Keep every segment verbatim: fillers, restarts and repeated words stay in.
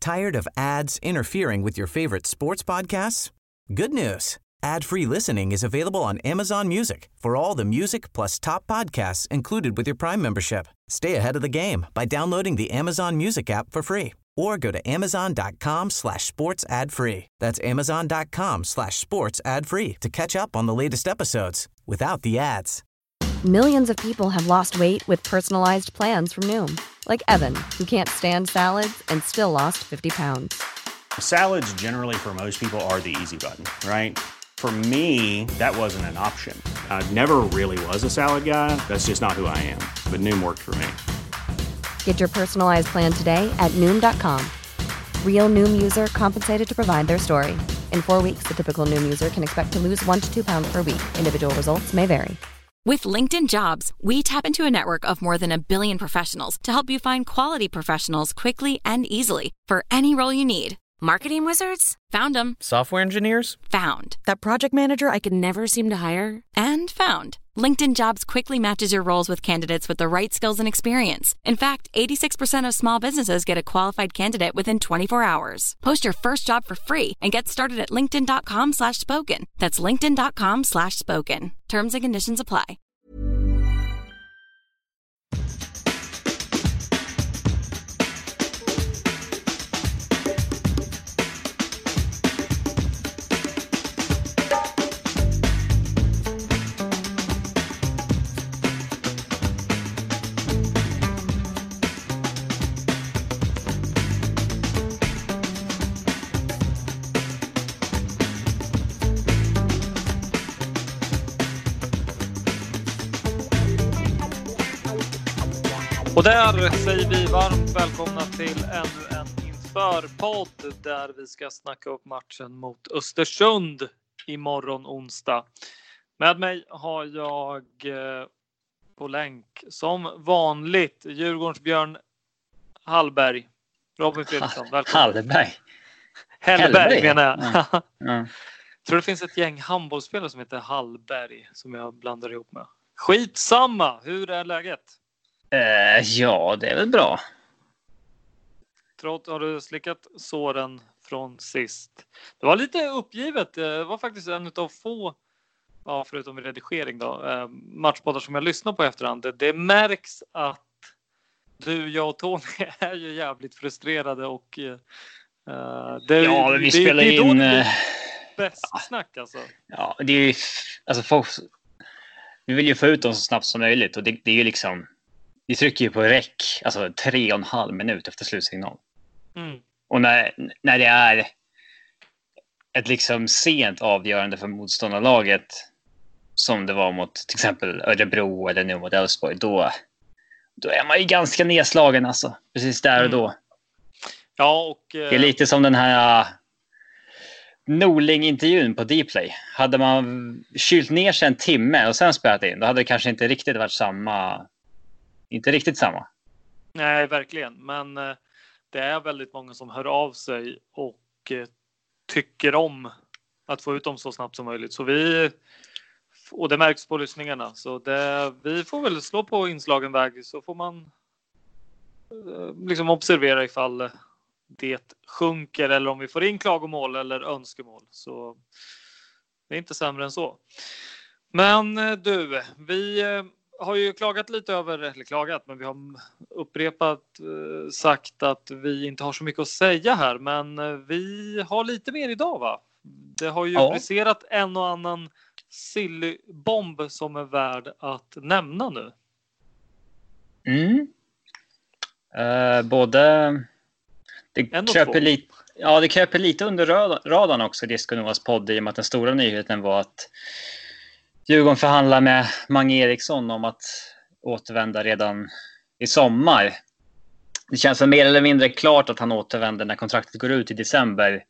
Tired of ads interfering with your favorite sports podcasts? Good news. Ad-free listening is available on Amazon Music for all the music plus top podcasts included with your Prime membership. Stay ahead of the game by downloading the Amazon Music app for free or go to amazon.com slash sports ad free. That's amazon.com slash sports ad free to catch up on the latest episodes without the ads. Millions of people have lost weight with personalized plans from Noom. Like Evan, who can't stand salads and still lost fifty pounds. Salads generally for most people are the easy button, right? For me, that wasn't an option. I never really was a salad guy. That's just not who I am. But Noom worked for me. Get your personalized plan today at Noom dot com. Real Noom user compensated to provide their story. In four weeks, the typical Noom user can expect to lose one to two pounds per week. Individual results may vary. With LinkedIn Jobs, we tap into a network of more than a billion professionals to help you find quality professionals quickly and easily for any role you need. Marketing wizards? Found them. Software engineers? Found. That project manager I could never seem to hire? And found. LinkedIn Jobs quickly matches your roles with candidates with the right skills and experience. In fact, eighty-six percent of small businesses get a qualified candidate within twenty-four hours. Post your first job for free and get started at linkedin.com slash spoken. That's linkedin.com slash spoken. Terms and conditions apply. Och där säger vi varmt välkomna till ännu en införpodd där vi ska snacka upp matchen mot Östersund imorgon onsdag. Med mig har jag på länk som vanligt Djurgårdens Björn Hallberg. Robin Fredriksson, välkommen. Hallberg? Hellberg menar jag. Ja. Ja. Jag tror det finns ett gäng handbollsspelare som heter Hallberg som jag blandar ihop med. Skitsamma, hur är läget? Uh, ja, det är väl bra. Trots har du slickat såren från sist. Det var lite uppgivet. Det var faktiskt en av få, ja, förutom redigering då, eh, matchpoddar som jag lyssnar på efterhand. Det, det märks att du, jag och Tony är ju jävligt frustrerade och eh, det, ja, vi det, spelar det, det är in... då det bäst ja. snack alltså. Ja, det är ju... Alltså, folk, vi vill ju få ut dem så snabbt som möjligt och det, det är ju liksom... Vi trycker ju på räck, alltså tre och en halv minut efter slutsignal. Mm. Och när, när det är ett liksom sent avgörande för motståndarlaget som det var mot till exempel Örebro eller nu mot Elfsborg, då, då är man ju ganska nedslagen alltså. Precis där och då. Mm. Ja, och, eh... det är lite som den här uh, Norling-intervjun på Dplay. Hade man kylt ner sig en timme och sen spelat in, då hade det kanske inte riktigt varit samma... Inte riktigt samma. Nej, verkligen. Men eh, det är väldigt många som hör av sig och eh, tycker om att få ut dem så snabbt som möjligt. Så vi, och det märks på lyssningarna. Så det, vi får väl slå på inslagen väg så får man eh, liksom observera ifall det sjunker eller om vi får in klagomål eller önskemål. Så det är inte sämre än så. Men eh, du, vi... Eh, har ju klagat lite över, eller klagat, men vi har upprepat eh, sagt att vi inte har så mycket att säga här. Men eh, vi har lite mer idag, va? Det har ju ja. briserat en och annan silly-bomb som är värd att nämna nu. Mm. Uh, både... Det köper, lite, ja, det köper lite under radarn också, Disco Novas podd, i och med att den stora nyheten var att Djurgården förhandlar med Mange Eriksson om att återvända redan i sommar. Det känns väl mer eller mindre klart att han återvänder när kontraktet går ut i december.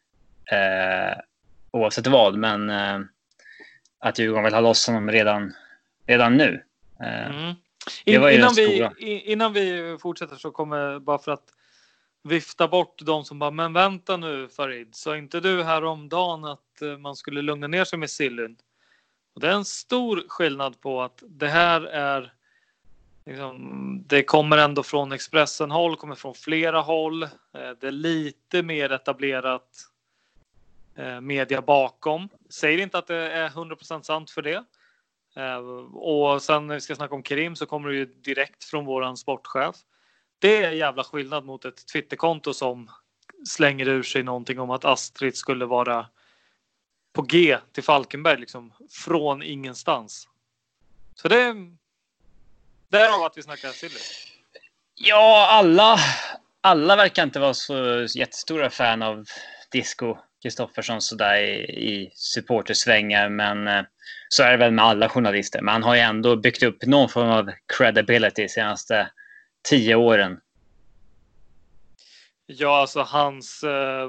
Eh, oavsett vad, men eh, att Djurgården vill ha loss honom redan, redan nu. Eh, mm. In, innan, vi, innan vi fortsätter så kommer, bara för att vifta bort de som bara, men vänta nu Farid, så inte du här om dagen att man skulle lugna ner sig med Sillyn. Och det är en stor skillnad på att det här är liksom, det kommer ändå från Expressen-håll, kommer från flera håll. Det är lite mer etablerat media bakom. Säger inte att det är hundra procent sant för det. Och sen när vi ska snacka om Kerim så kommer det ju direkt från våran sportchef. Det är jävla skillnad mot ett Twitterkonto som slänger ur sig någonting om att Astrid skulle vara på G till Falkenberg liksom från ingenstans. Så det är därav att vi snackar silly. Ja, alla alla verkar inte vara så jättestora fan av Disco Kristoffersson sådär i, i supportersvängar, men eh, så är det väl med alla journalister. Men han har ju ändå byggt upp någon form av credibility de senaste tio åren. Ja, alltså hans eh,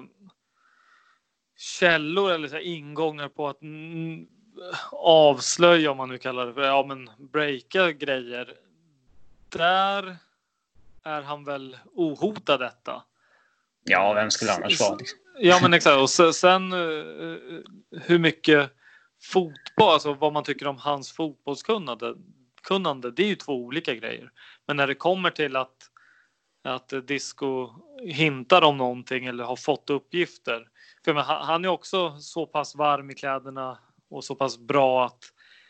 källor eller så här, ingångar på att mm, avslöja, om man nu kallar det för, ja men breaka grejer. Där är han väl ohotad detta. Ja, vem skulle annars vara? Ja, men exakt. Och sen uh, hur mycket fotboll, alltså vad man tycker om hans fotbollskunnande, kunnande, det är ju två olika grejer. Men när det kommer till att, att Disco hintar om någonting eller har fått uppgifter. För men, han är också så pass varm i kläderna och så pass bra att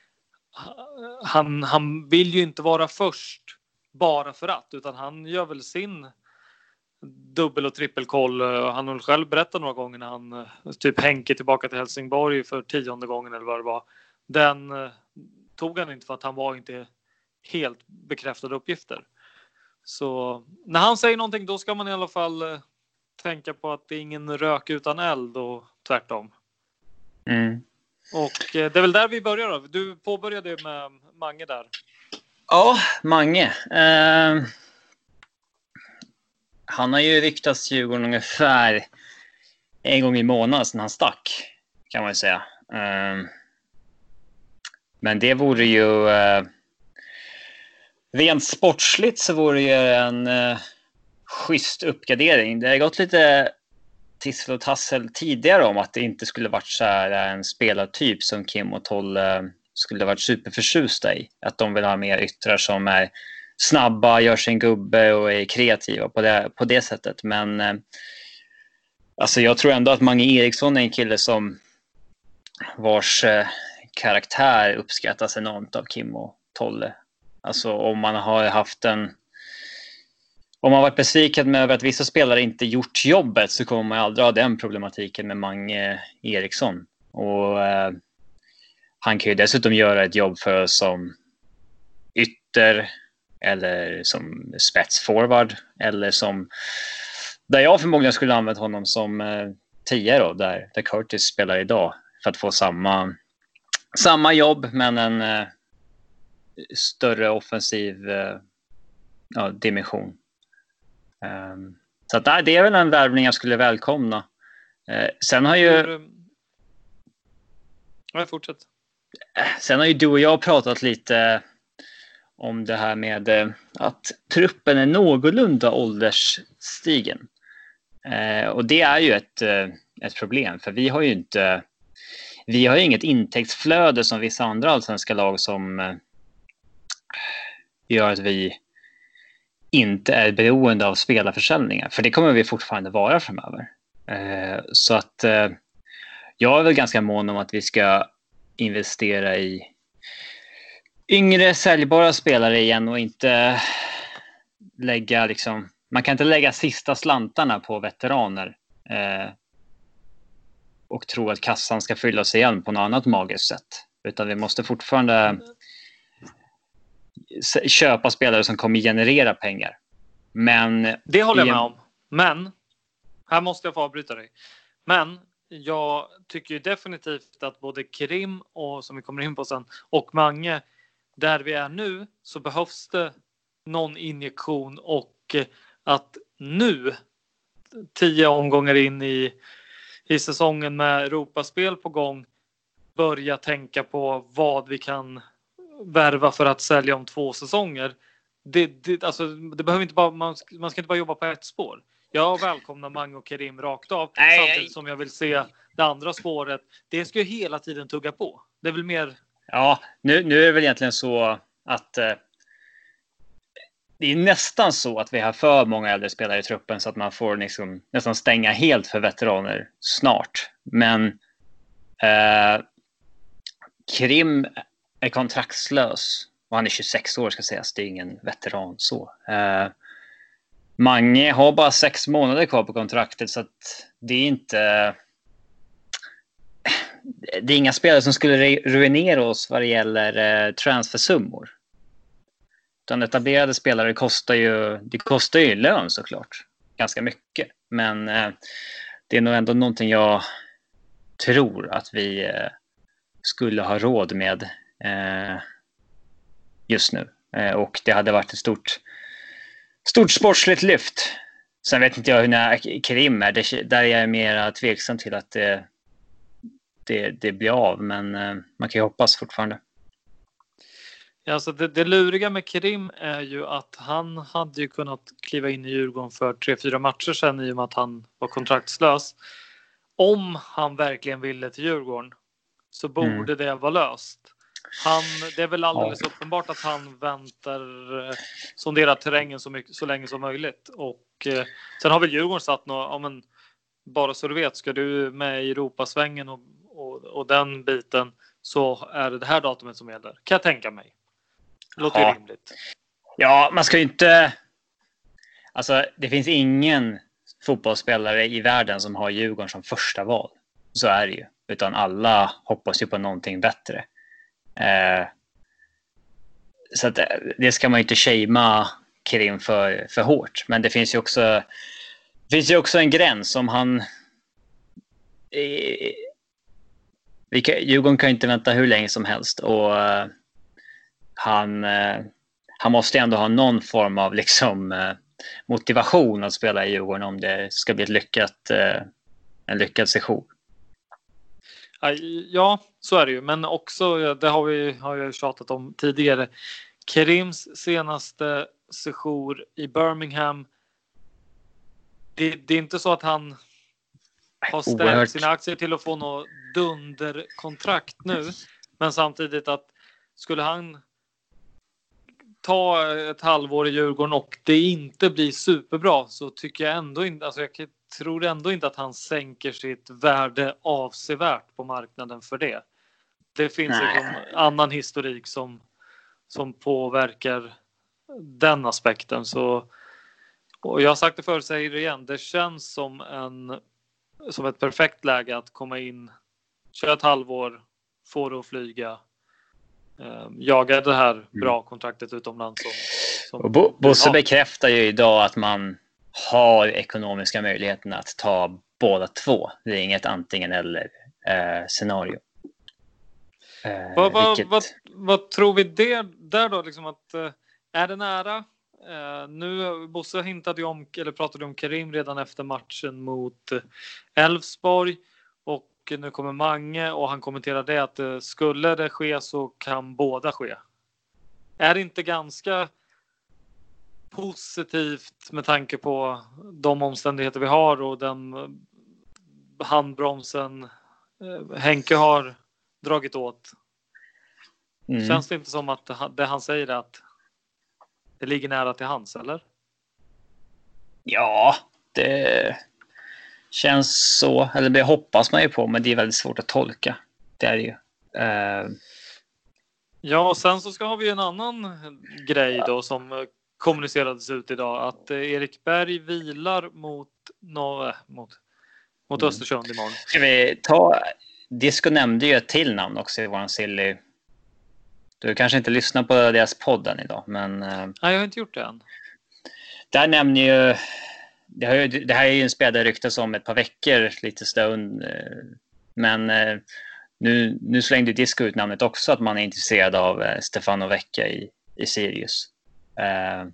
han, han vill ju inte vara först bara för att, utan han gör väl sin dubbel- och trippelkoll. Han har själv berättat några gånger när han typ Henke tillbaka till Helsingborg för tionde gången eller vad det var. Den tog han inte för att han var inte helt bekräftade uppgifter. Så när han säger någonting, då ska man i alla fall tänka på att det är ingen rök utan eld och tvärtom. Mm. Och det är väl där vi börjar då. Du påbörjade med Mange där. Ja, Mange. Uh... Han har ju ryktats Djurgården ungefär en gång i månaden sedan han stack, kan man ju säga. Um, men det vore ju... Uh, rent sportsligt så vore det ju en uh, schysst uppgradering. Det har gått lite tissel och tassel tidigare om att det inte skulle varit så här en spelartyp som Kim och Tolle skulle varit superförtjusta i. Att de vill ha mer yttrar som är snabba, gör sin gubbe och är kreativa på det, på det sättet. Men eh, alltså jag tror ändå att Mange Eriksson är en kille som vars eh, karaktär uppskattas enormt av Kim och Tolle. Alltså om man har haft en om man varit besviken med att vissa spelare inte gjort jobbet, så kommer man aldrig ha den problematiken med Mange Eriksson. Och eh, han kan ju dessutom göra ett jobb för oss som ytter eller som spetsforward eller som där jag förmodligen skulle använda honom som eh, tia då, där, där Curtis spelar idag, för att få samma samma jobb men en eh, större offensiv eh, ja, dimension. Um, så att, det är väl en värvning jag skulle välkomna. Uh, sen har ju ja, fortsätt. Sen har ju du och jag pratat lite om det här med uh, att truppen är någorlunda åldersstigen. Uh, och det är ju ett, uh, ett problem, för vi har ju inte vi har ju inget intäktsflöde som vissa andra allsvenska lag som uh, gör att vi inte är beroende av spelarförsäljningar. För det kommer vi fortfarande vara framöver. Eh, så att eh, jag är väl ganska mån om att vi ska investera i yngre säljbara spelare igen och inte lägga liksom, man kan inte lägga sista slantarna på veteraner eh, och tro att kassan ska fylla sig igen på något annat magiskt sätt. Utan vi måste fortfarande köpa spelare som kommer generera pengar. Men det håller jag med om. Men här måste jag få avbryta dig. Men jag tycker ju definitivt att både Kerim och som vi kommer in på sen och Mange, där vi är nu, så behövs det någon injektion, och att nu tio omgångar in i, i säsongen med Europaspel på gång börja tänka på vad vi kan värva för att sälja om två säsonger. Det, det, alltså, det behöver inte bara, man, man ska inte bara jobba på ett spår. Jag välkomnar Mange och Kerim rakt av. Nej, samtidigt som jag vill se det andra spåret. Det ska ju hela tiden tugga på. Det är väl mer... Ja, nu, nu är det väl egentligen så att eh, det är nästan så att vi har för många äldre spelare i truppen så att man får liksom nästan stänga helt för veteraner snart. Men eh, Krim är kontraktslös och han är tjugosex år ska sägas. Det är ingen veteran så. Eh, Mange har bara sex månader kvar på kontraktet så att det är inte... Det är inga spelare som skulle ruinera oss vad det gäller eh, transfersummor. Utan etablerade spelare kostar ju, det kostar ju lön såklart. Ganska mycket. Men eh, det är nog ändå någonting jag tror att vi eh, skulle ha råd med eh, just nu. Eh, och det hade varit ett stort, stort sportsligt lyft. Sen vet inte jag hur när Krim är. Det, där är jag mer tveksam till att det, det, det blir av. Men eh, man kan ju hoppas fortfarande. Ja, alltså det, det luriga med Krim är ju att han hade ju kunnat kliva in i Djurgården för tre, fyra matcher sedan i och med att han var kontraktslös. Om han verkligen ville till Djurgården så borde mm. det vara löst. Han, det är väl alldeles ja. uppenbart att han väntar, sonderar terrängen så, mycket, så länge som möjligt. Och eh, sen har väl Djurgården satt något, ja, men, bara så du vet, ska du med i Europasvängen och, och, och den biten så är det det här datumet som gäller. Kan jag tänka mig. Låter ja. rimligt. Ja, man ska ju inte... Alltså, det finns ingen fotbollsspelare i världen som har Djurgården som första val. Så är det ju. Utan alla hoppas ju på någonting bättre. Eh, så att det ska man ju inte shamea Krim för, för hårt. Men det finns ju också, det finns ju också en gräns om han... Eh, vi kan, Djurgården kan ju inte vänta hur länge som helst. Och... Eh, Han, eh, han måste ändå ha någon form av liksom, eh, motivation att spela i Djurgården om det ska bli ett lyckat, eh, en lyckad session. Ja, så är det ju. Men också, det har vi har jag tjatat om tidigare, Kerims senaste session i Birmingham. Det, det är inte så att han har ställt Oerhört. sina aktier till att få något dunderkontrakt nu. Men samtidigt att skulle han ta ett halvår i Djurgården och det inte blir superbra så tycker jag ändå inte, alltså jag tror ändå inte att han sänker sitt värde avsevärt på marknaden för det. Det finns en annan historik som, som påverkar den aspekten. Så, och jag har sagt det förr, säger det igen, det känns som, en, som ett perfekt läge att komma in, köra ett halvår, få det att flyga. Jaga det här bra kontraktet utomlands. Som, som och Bo- Bosse bekräftar ju idag att man har ekonomiska möjligheter att ta båda två. Det är inget antingen eller eh, scenario. Eh, vad, vad, vilket... vad, vad tror vi det, där då? Liksom att, eh, är det nära? Eh, nu Bosse hintade ju om, eller pratade om Karim redan efter matchen mot Elfsborg. Och nu kommer Mange och han kommenterar det att skulle det ske så kan båda ske. Är det inte ganska positivt med tanke på de omständigheter vi har och den handbromsen Henke har dragit åt? Mm. Känns det inte som att det han säger är att det ligger nära till hands, eller? Ja, det... känns så, eller det hoppas man ju på, men det är väldigt svårt att tolka. Det är det ju. Uh... Ja, och sen så ska har vi en annan grej då som kommunicerades ut idag. Att Erik Berg vilar mot, no, mot, mot mm. Östersund imorgon. Ska vi ta... Disco nämnde ju ett till namn också i våran silly. Du kanske inte lyssnar på deras podden idag, men... Uh... Nej, jag har inte gjort det än. Där nämner ju... Det, har ju, det här är ju en spelare ryktas om ett par veckor lite stund. Men nu, nu slängde Disco ut namnet också att man är intresserad av Stefano Vecchia i, i Sirius. Eh,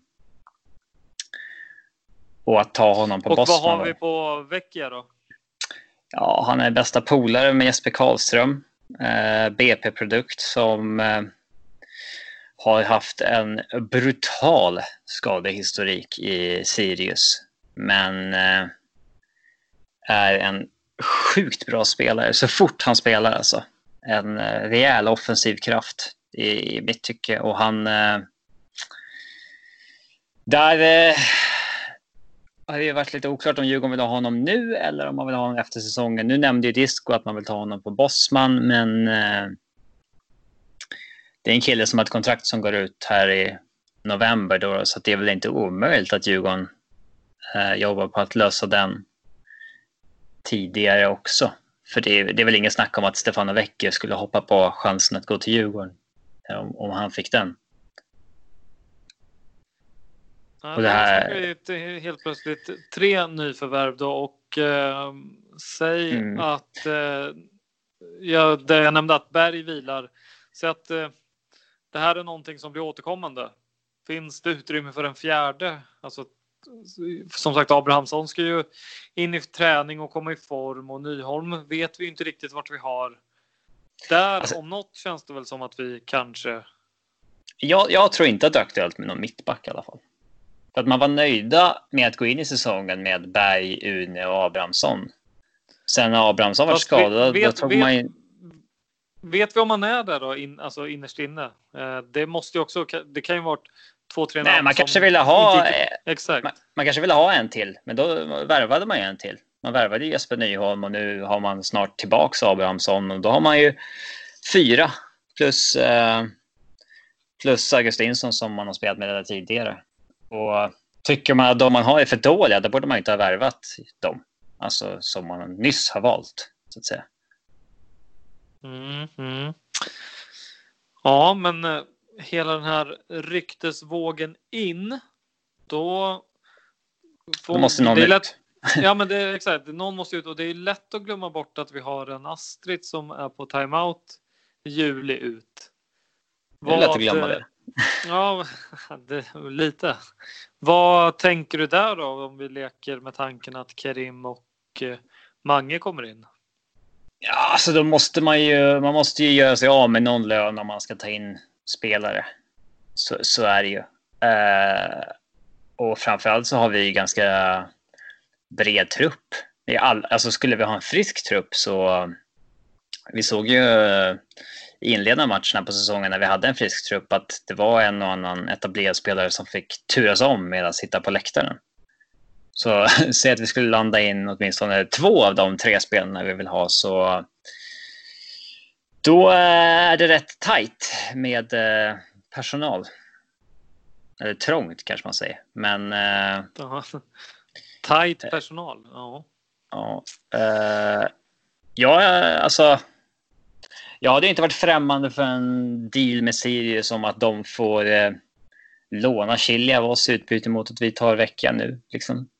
och att ta honom på och Boston. Och vad har vi på Vecchia då? Ja, han är bästa polare med Jesper Karlström. Eh, B P-produkt som eh, har haft en brutal skadehistorik i Sirius. Men eh, är en sjukt bra spelare så fort han spelar alltså. En eh, rejäl offensiv kraft i, i mitt tycke. Och han... Eh, Där eh, har det varit lite oklart om Djurgården vill ha honom nu eller om man vill ha honom efter säsongen. Nu nämnde ju Disco att man vill ta honom på Bosman, men eh, det är en kille som har ett kontrakt som går ut här i november då, så det är väl inte omöjligt att Djurgården eh, jobbar på att lösa den tidigare också. För det är, det är väl ingen snack om att Stefano Vecchio skulle hoppa på chansen att gå till Djurgården om, om han fick den. Ja, och det här är helt plötsligt tre nyförvärv då, och eh, säg mm. att eh, ja, det jag nämnde att Berg vilar, så att eh, det här är någonting som blir återkommande. Finns det utrymme för en fjärde? Alltså, som sagt, Abrahamsson ska ju in i träning och komma i form, och Nyholm vet vi inte riktigt vart vi har. Där alltså, om något känns det väl som att vi kanske... Jag, jag tror inte att det är aktuellt med någon mittback i alla fall. För att man var nöjda med att gå in i säsongen med Berg, Une och Abrahamsson. Sen när Abrahamsson var skadad, vet, då tog vet, man in... Vet vi om man är där då, in, alltså innerst inne? Eh, det måste ju också, det kan ju vara två, tre namn. Nej, man kanske ville ha... Inte... Exakt. Man, man kanske ville ha en till, men då värvade man ju en till. Man värvade Jesper Nyholm och nu har man snart tillbaks Abrahamsson, och då har man ju fyra plus, eh, plus Augustinsson som man har spelat med det tidigare. Och tycker man att de man har är för dåliga, då borde man inte ha värvat dem. Alltså som man nyss har valt, så att säga. Mm, mm. Ja, men eh, hela den här ryktesvågen in, då, får, då måste någon det är ut. Lätt, ja, men det är exakt, någon måste ut, och det är lätt att glömma bort att vi har en Astrid som är på timeout juli ut. Det är lätt att glömma det. Ja, det, lite. Vad tänker du där då, om vi leker med tanken att Kerim och eh, Mange kommer in? Ja, alltså då måste man ju, man måste ju göra sig av med någon lön om man ska ta in spelare. Så, så är det ju. Eh, och framförallt så har vi ganska bred trupp. I all, alltså skulle vi ha en frisk trupp så... Vi såg ju i inledande matcherna på säsongen när vi hade en frisk trupp att det var en och annan etablerad spelare som fick turas om med att sitta på läktaren. Så säg att vi skulle landa in åtminstone två av de tre spelarna vi vill ha, så då är det rätt tajt med personal. Eller trångt kanske man säger. Men uh, tajt personal. Ja. Ja. Uh, ja, alltså jag hade inte varit främmande för en deal med Sirius om att de får eh, låna Chili av oss i utbyte mot att vi tar veckan nu. Liksom.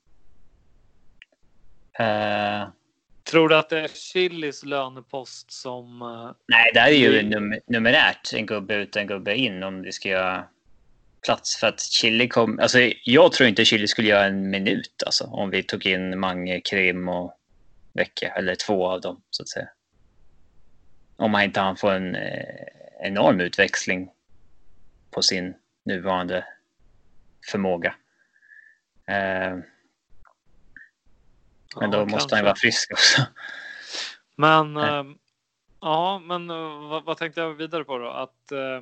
Uh, Tror du att det är Chilis lönepost som... Uh, nej, det är ju vi... num- numerärt en gubbe ut en gubbe in om det ska göra plats. För att Chili kom... Alltså, jag tror inte Chili skulle göra en minut alltså, om vi tog in Mange, Krim och Vecka, eller två av dem så att säga. Om man inte han får en eh, enorm utväxling på sin nuvarande förmåga. Eh, men ja, då måste kanske. Han vara frisk också. Men eh, ja, men uh, vad, vad tänkte jag vidare på då? Att uh,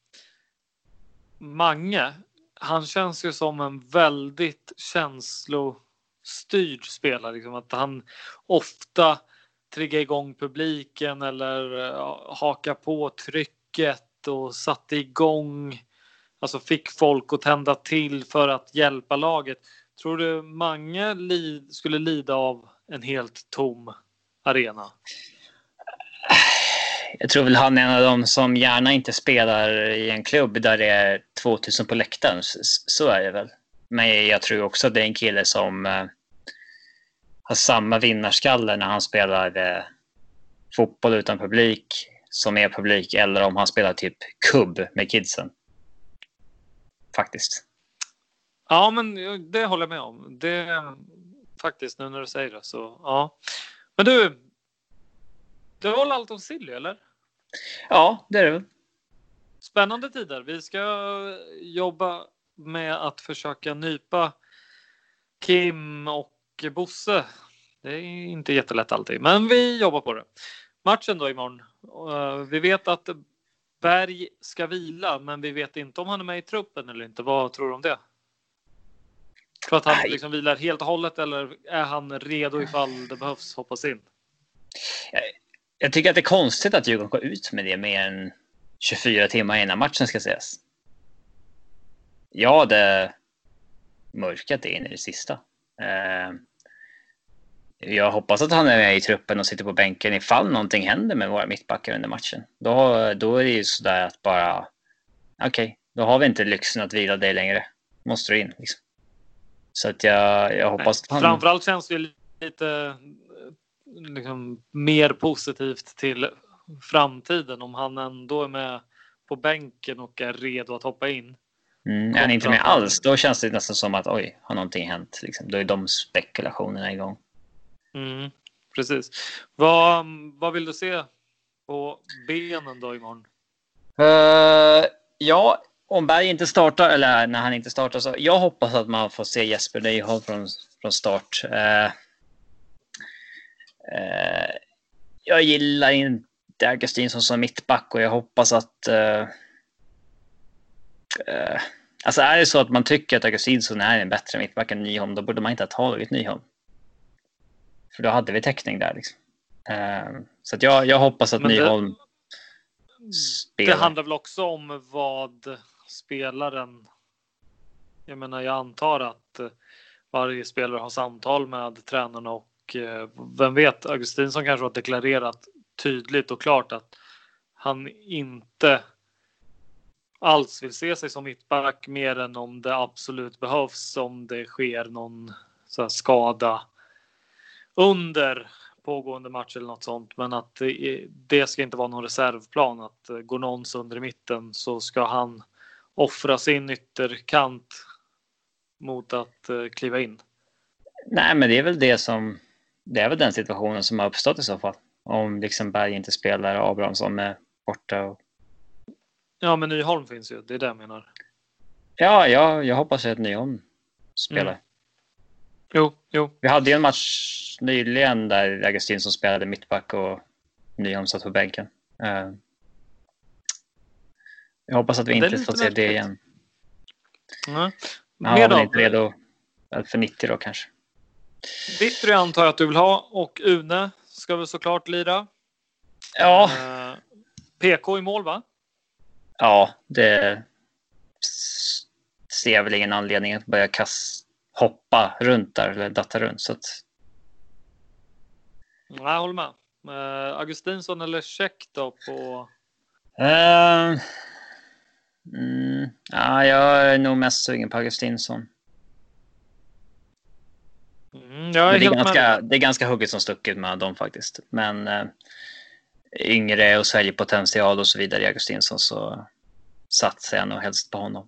Mange, han känns ju som en väldigt känslostyrd spelare. Liksom, att han ofta trigga igång publiken eller uh, haka på trycket och satte igång, alltså fick folk att tända till för att hjälpa laget. Tror du Mange li- skulle lida av en helt tom arena? Jag tror väl han är en av dem som gärna inte spelar i en klubb där det är tvåtusen på läktaren. Så är det väl. Men jag tror också att det är en kille som uh, har samma vinnarskalle när han spelar eh, fotboll utan publik som är publik, eller om han spelar typ kubb med kidsen. Faktiskt. Ja, men det håller jag med om. Det faktiskt, nu när du säger det så ja. Men du, det var allt om Silly, eller? Ja, det är det. Spännande tider. Vi ska jobba med att försöka nypa Kim och Bosse. Det är inte jättelätt alltid, men vi jobbar på det. Matchen då imorgon. Uh, vi vet att Berg ska vila, men vi vet inte om han är med i truppen eller inte. Vad tror du om det? För att han liksom vilar helt och hållet, eller är han redo ifall det behövs hoppas in? Jag, jag tycker att det är konstigt att Djurgården går ut med det mer än tjugofyra timmar innan matchen ska ses. Ja, det mörkat det in i det sista. Eh, jag hoppas att han är med i truppen och sitter på bänken ifall någonting händer med våra mittbackar under matchen. Då, då är det ju sådär att bara okej, okay, då har vi inte lyxen att vila dig längre. Måste du in liksom. Så att jag, jag hoppas Nej, att han... Framförallt känns det lite liksom, mer positivt till framtiden om han ändå är med på bänken och är redo att hoppa in. Mm, är han inte med alls, då känns det nästan som att oj, har någonting hänt liksom. Då är de spekulationerna igång. Mm, precis. Vad, vad vill du se på benen då imorgon? Uh, ja, om Berg inte startar, eller när han inte startar, så jag hoppas att man får se Jesper Nyholm från, från start. Uh, uh, jag gillar inte Augustinsson som mittback och jag hoppas att uh, uh, alltså är det så att man tycker att Augustinsson är en bättre mittback än Nyholm, då borde man inte ha tagit Nyholm. För då hade vi täckning där liksom. Uh, så att jag, jag hoppas att Men det... Nyholm Det handlar väl också om vad spelaren... Jag menar, jag antar att varje spelare har samtal med tränarna och vem vet, Augustinsson kanske har deklarerat tydligt och klart att han inte alls vill se sig som mittback mer än om det absolut behövs, om det sker någon så här skada under pågående match eller något sånt, men att det ska inte vara någon reservplan, att går någon sönder i mitten så ska han offra sin ytterkant mot att kliva in. Nej, men det är väl det som det är väl den situationen som har uppstått i så fall, om liksom Berg inte spelar och Abrahamsson är borta och... Ja, men Nyholm finns ju, det är det jag menar. Ja, ja jag hoppas att Nyholm spelar. Mm. Jo, jo. Vi hade ju en match nyligen där Augustinsson spelade mittback och Nyholm satt på bänken. Uh, jag hoppas att vi inte får se det igen. Mm. Han var väl inte redo för nittio då kanske. Vittry antar jag att du vill ha, och Une ska väl såklart lira. Ja. Uh, P K i mål, va? Ja, det ser jag väl ingen anledning att börja kasta hoppa runt där eller datta runt så att... Jag håller med. Uh, Augustinsson eller Check då på... Uh, mm, ja, jag är nog mest sugen på Augustinsson. Mm, jag är det, är helt ganska, det är ganska hugget som stucket med dem faktiskt. Men uh, yngre och säljpotential och så vidare i Augustinsson, så satsar jag nog helst på honom.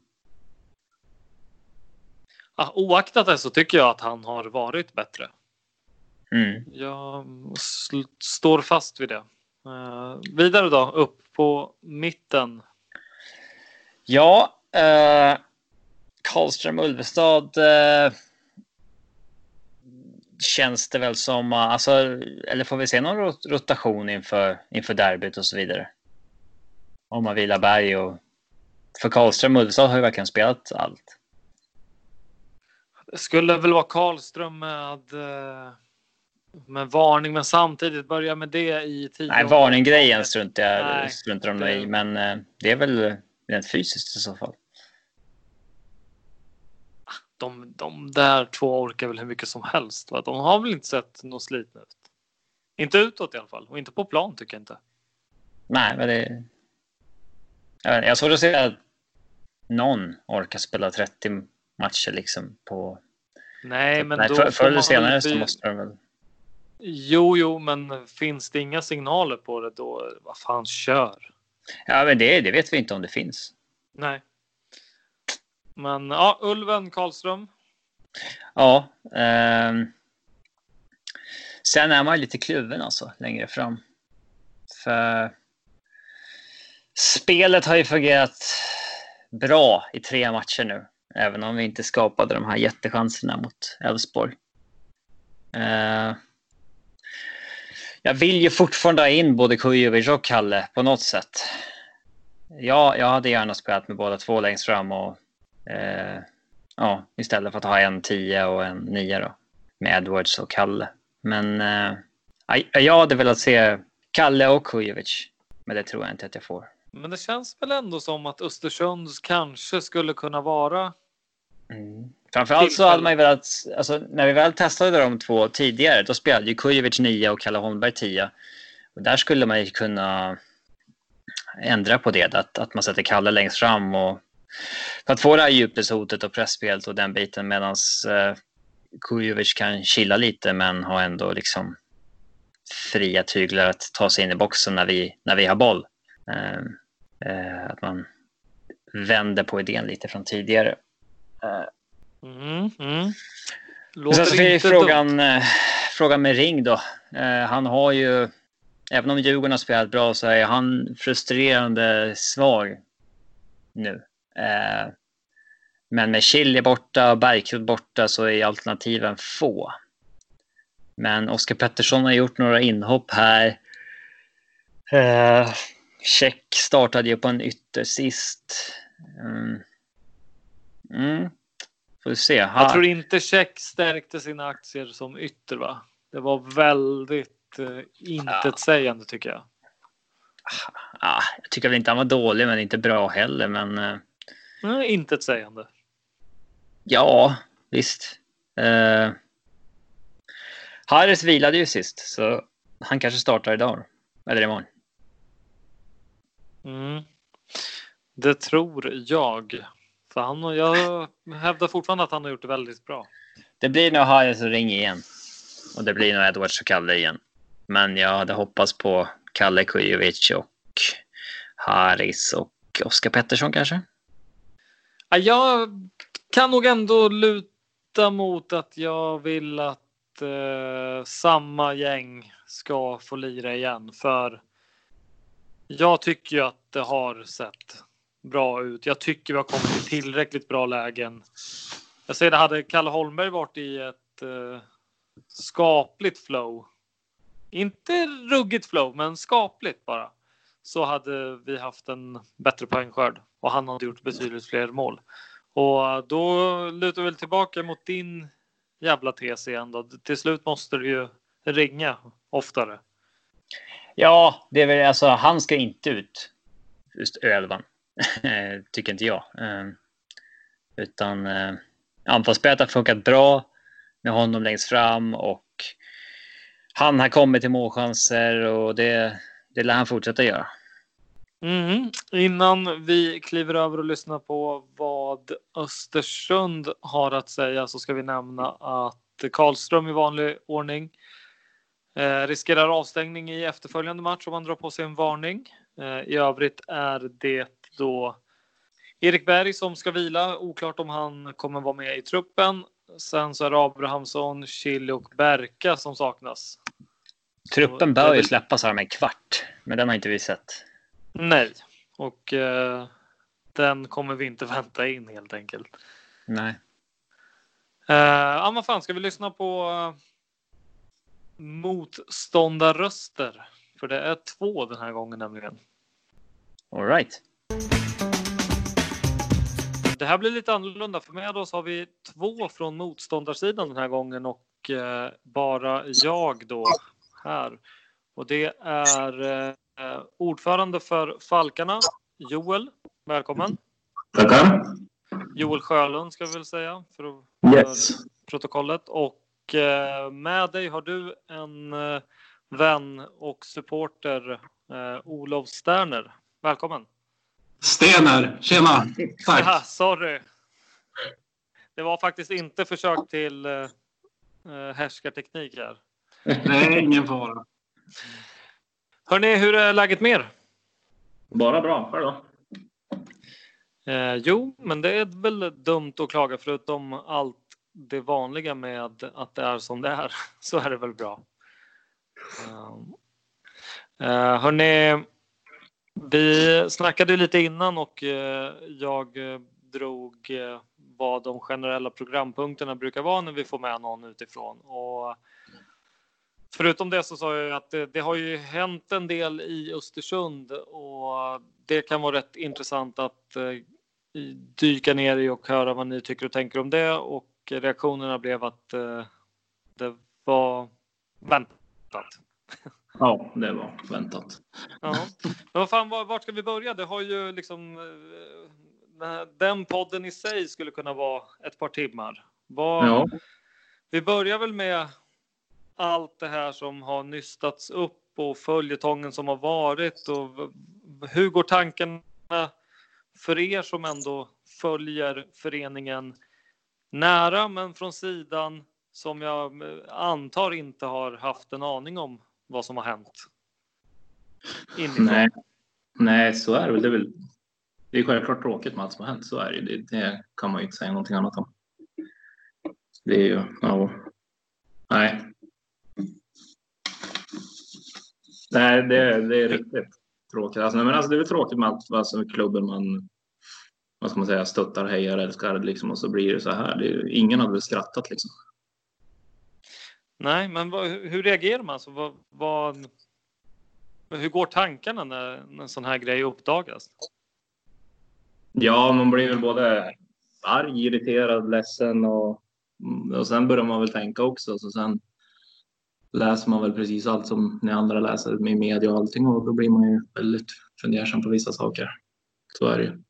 Ah, oaktat det så tycker jag att han har varit bättre. Mm. Jag sl- står fast vid det. Uh, vidare då, upp på mitten. Ja, uh, Karlström Ulvestad uh, känns det väl som, uh, alltså, eller får vi se någon rot- rotation inför, inför derbyt och så vidare? Om man vill Berg och för Karlström Ulvestad har ju verkligen spelat allt. Det skulle väl vara Karlström med, med varning, men samtidigt börja med det i tio. Nej, varninggrejen struntar jag struntar de det... i, men det är väl rent fysiskt i så fall. De, de där två orkar väl hur mycket som helst. Va? De har väl inte sett något slitna ut. Inte utåt i alla fall, och inte på plan tycker jag inte. Nej, men det... Jag, jag såg att säga att någon orkar spela trettio matcher liksom på... Nej, men Nej, då för, förr eller senare så måste de väl... Jo, jo, men finns det inga signaler på det då? Vad fan, kör. Ja, men det, det vet vi inte om det finns. Nej. Men ja, Ulven, Karlström. Ja. Eh, sen är man lite kluven alltså, längre fram. För spelet har ju fungerat bra i tre matcher nu. Även om vi inte skapade de här jättechanserna mot Elfsborg. Eh, jag vill ju fortfarande ha in både Kujovic och Kalle på något sätt. Ja, jag hade gärna spelat med båda två längst fram och eh, Ja, istället för att ha en tio och en nio då. Med Edwards och Kalle. Men eh, jag hade velat se Kalle och Kujovic. Men det tror jag inte att jag får. Men det känns väl ändå som att Östersund kanske skulle kunna vara... Mm. Framförallt så hade man ju velat... Alltså, när vi väl testade de två tidigare, då spelade ju Kujovic nio och Kalle Holmberg tio. Och där skulle man ju kunna ändra på det. Att, att man sätter Kalle längst fram och... För att få det här djupledshotet och pressspelet och den biten, medan eh, Kujovic kan chilla lite men ha ändå liksom fria tyglar att ta sig in i boxen när vi, när vi har boll. Eh, eh, att man vänder på idén lite från tidigare. Eh. Mm, mm. Sen så är frågan, eh, frågan med Ring då. Eh, han har ju, även om Djurgården har spelat bra, så är han frustrerande svag nu. Eh, men med Chile borta och Bergkrot borta så är alternativen få. Men Oskar Pettersson har gjort några inhopp här. Eh, Check startade ju på en ytter sist. Mm. Mm. Får vi se. Ha. Jag tror inte Check stärkte sina aktier som ytter, va? Det var väldigt eh, intetsägande, ja. Tycker jag. Ah, jag tycker väl inte han var dålig, men inte bra heller. Men eh... Nej, intetsägande. Ja, visst. Eh... Harris vilade ju sist, så han kanske startar idag. Eller imorgon. Mm. Det tror jag. För han och jag hävdar fortfarande att han har gjort det väldigt bra. Det blir nog Harris och Ring igen. Och det blir nog Edwards och Kalle igen. Men jag hade hoppats på Kalle Kujovic och Harris och Oskar Pettersson kanske. Ja, jag kan nog ändå luta mot att jag vill att eh, samma gäng ska få lira igen. För jag tycker ju att det har sett bra ut. Jag tycker vi har kommit i tillräckligt bra lägen. Jag säger det, hade Kalle Holmberg varit i ett eh, skapligt flow. Inte ruggigt flow, men skapligt bara. Så hade vi haft en bättre poängskörd. Och han hade gjort betydligt fler mål. Och då lutar vi väl tillbaka mot din jävla tes igen då. Till slut måste du ju ringa oftare. Ja, det är väl, alltså, han ska inte ut just elvan. Tycker inte jag. Utan anfallsspelet har funkat bra med honom längst fram och han har kommit till målchanser och det, det lär han fortsätta göra. Mm. Innan vi kliver över och lyssnar på vad Östersund har att säga så ska vi nämna att Karlström i vanlig ordning eh, riskerar avstängning i efterföljande match om man drar på sig en varning. Eh, I övrigt är det då Erik Berg som ska vila. Oklart om han kommer vara med i truppen. Sen så är det Abrahamsson, Chile och Berka som saknas. Truppen bör ju släppas här med en kvart. Men den har inte vi sett. Nej. Och eh, den kommer vi inte vänta in helt enkelt. Nej. Eh, ja, vad fan, ska vi lyssna på uh, motståndarröster? För det är två den här gången nämligen. All right. Det här blir lite annorlunda. För med oss har vi två från motståndarsidan den här gången och eh, bara jag då här. Och det är eh, ordförande för Falkarna, Joel. Välkommen. Tackar. Joel Sjölund ska vi väl säga för, yes. för protokollet. Och eh, med dig har du en eh, vän och supporter, eh, Olof Sterner. Välkommen. Stener, tjena. Tack. Ja, sorry. Det var faktiskt inte försök till eh, härskarteknik här. Nej, ingen fara. Hörrni, hur är läget med er? Bara bra, själv då? Eh, jo, men det är väl dumt att klaga förutom allt det vanliga med att det är som det är. Så är det väl bra. Eh, hörrni, vi snackade lite innan och eh, jag drog eh, vad de generella programpunkterna brukar vara när vi får med någon utifrån. Och förutom det så sa jag att det, det har ju hänt en del i Östersund och det kan vara rätt intressant att eh, dyka ner i och höra vad ni tycker och tänker om det. Och reaktionerna blev att eh, det var väntat. Ja, det var väntat. Ja. Men vad fan, vart ska vi börja? Det har ju liksom... Den podden i sig skulle kunna vara ett par timmar. Vad, ja. Vi börjar väl med allt det här som har nystats upp och följetongen som har varit. Och hur går tankarna för er som ändå följer föreningen nära, men från sidan som jag antar inte har haft en aning om vad som har hänt inifrån? Nej, Nej så är det väl. Det är väl det är självklart tråkigt med allt som har hänt. Så är det. Det, det kan man ju inte säga någonting annat om. Det är ju, ja. Nej. Nej, det, det är riktigt tråkigt. Alltså, men alltså, det är väl tråkigt med allt vad som är klubben man, vad ska man säga, stöttar, hejar, älskar liksom, och så blir det så här. Det är, ingen hade väl skrattat liksom. Nej, men vad, hur reagerar man? Alltså, vad, vad, hur går tankarna när, när en sån här grej uppdagas? Ja, man blir väl både arg, irriterad, ledsen och, och sen börjar man väl tänka också. Så sen läser man väl precis allt som ni andra läser med media och allting, och då blir man ju väldigt fundersam på vissa saker. Så är det ju.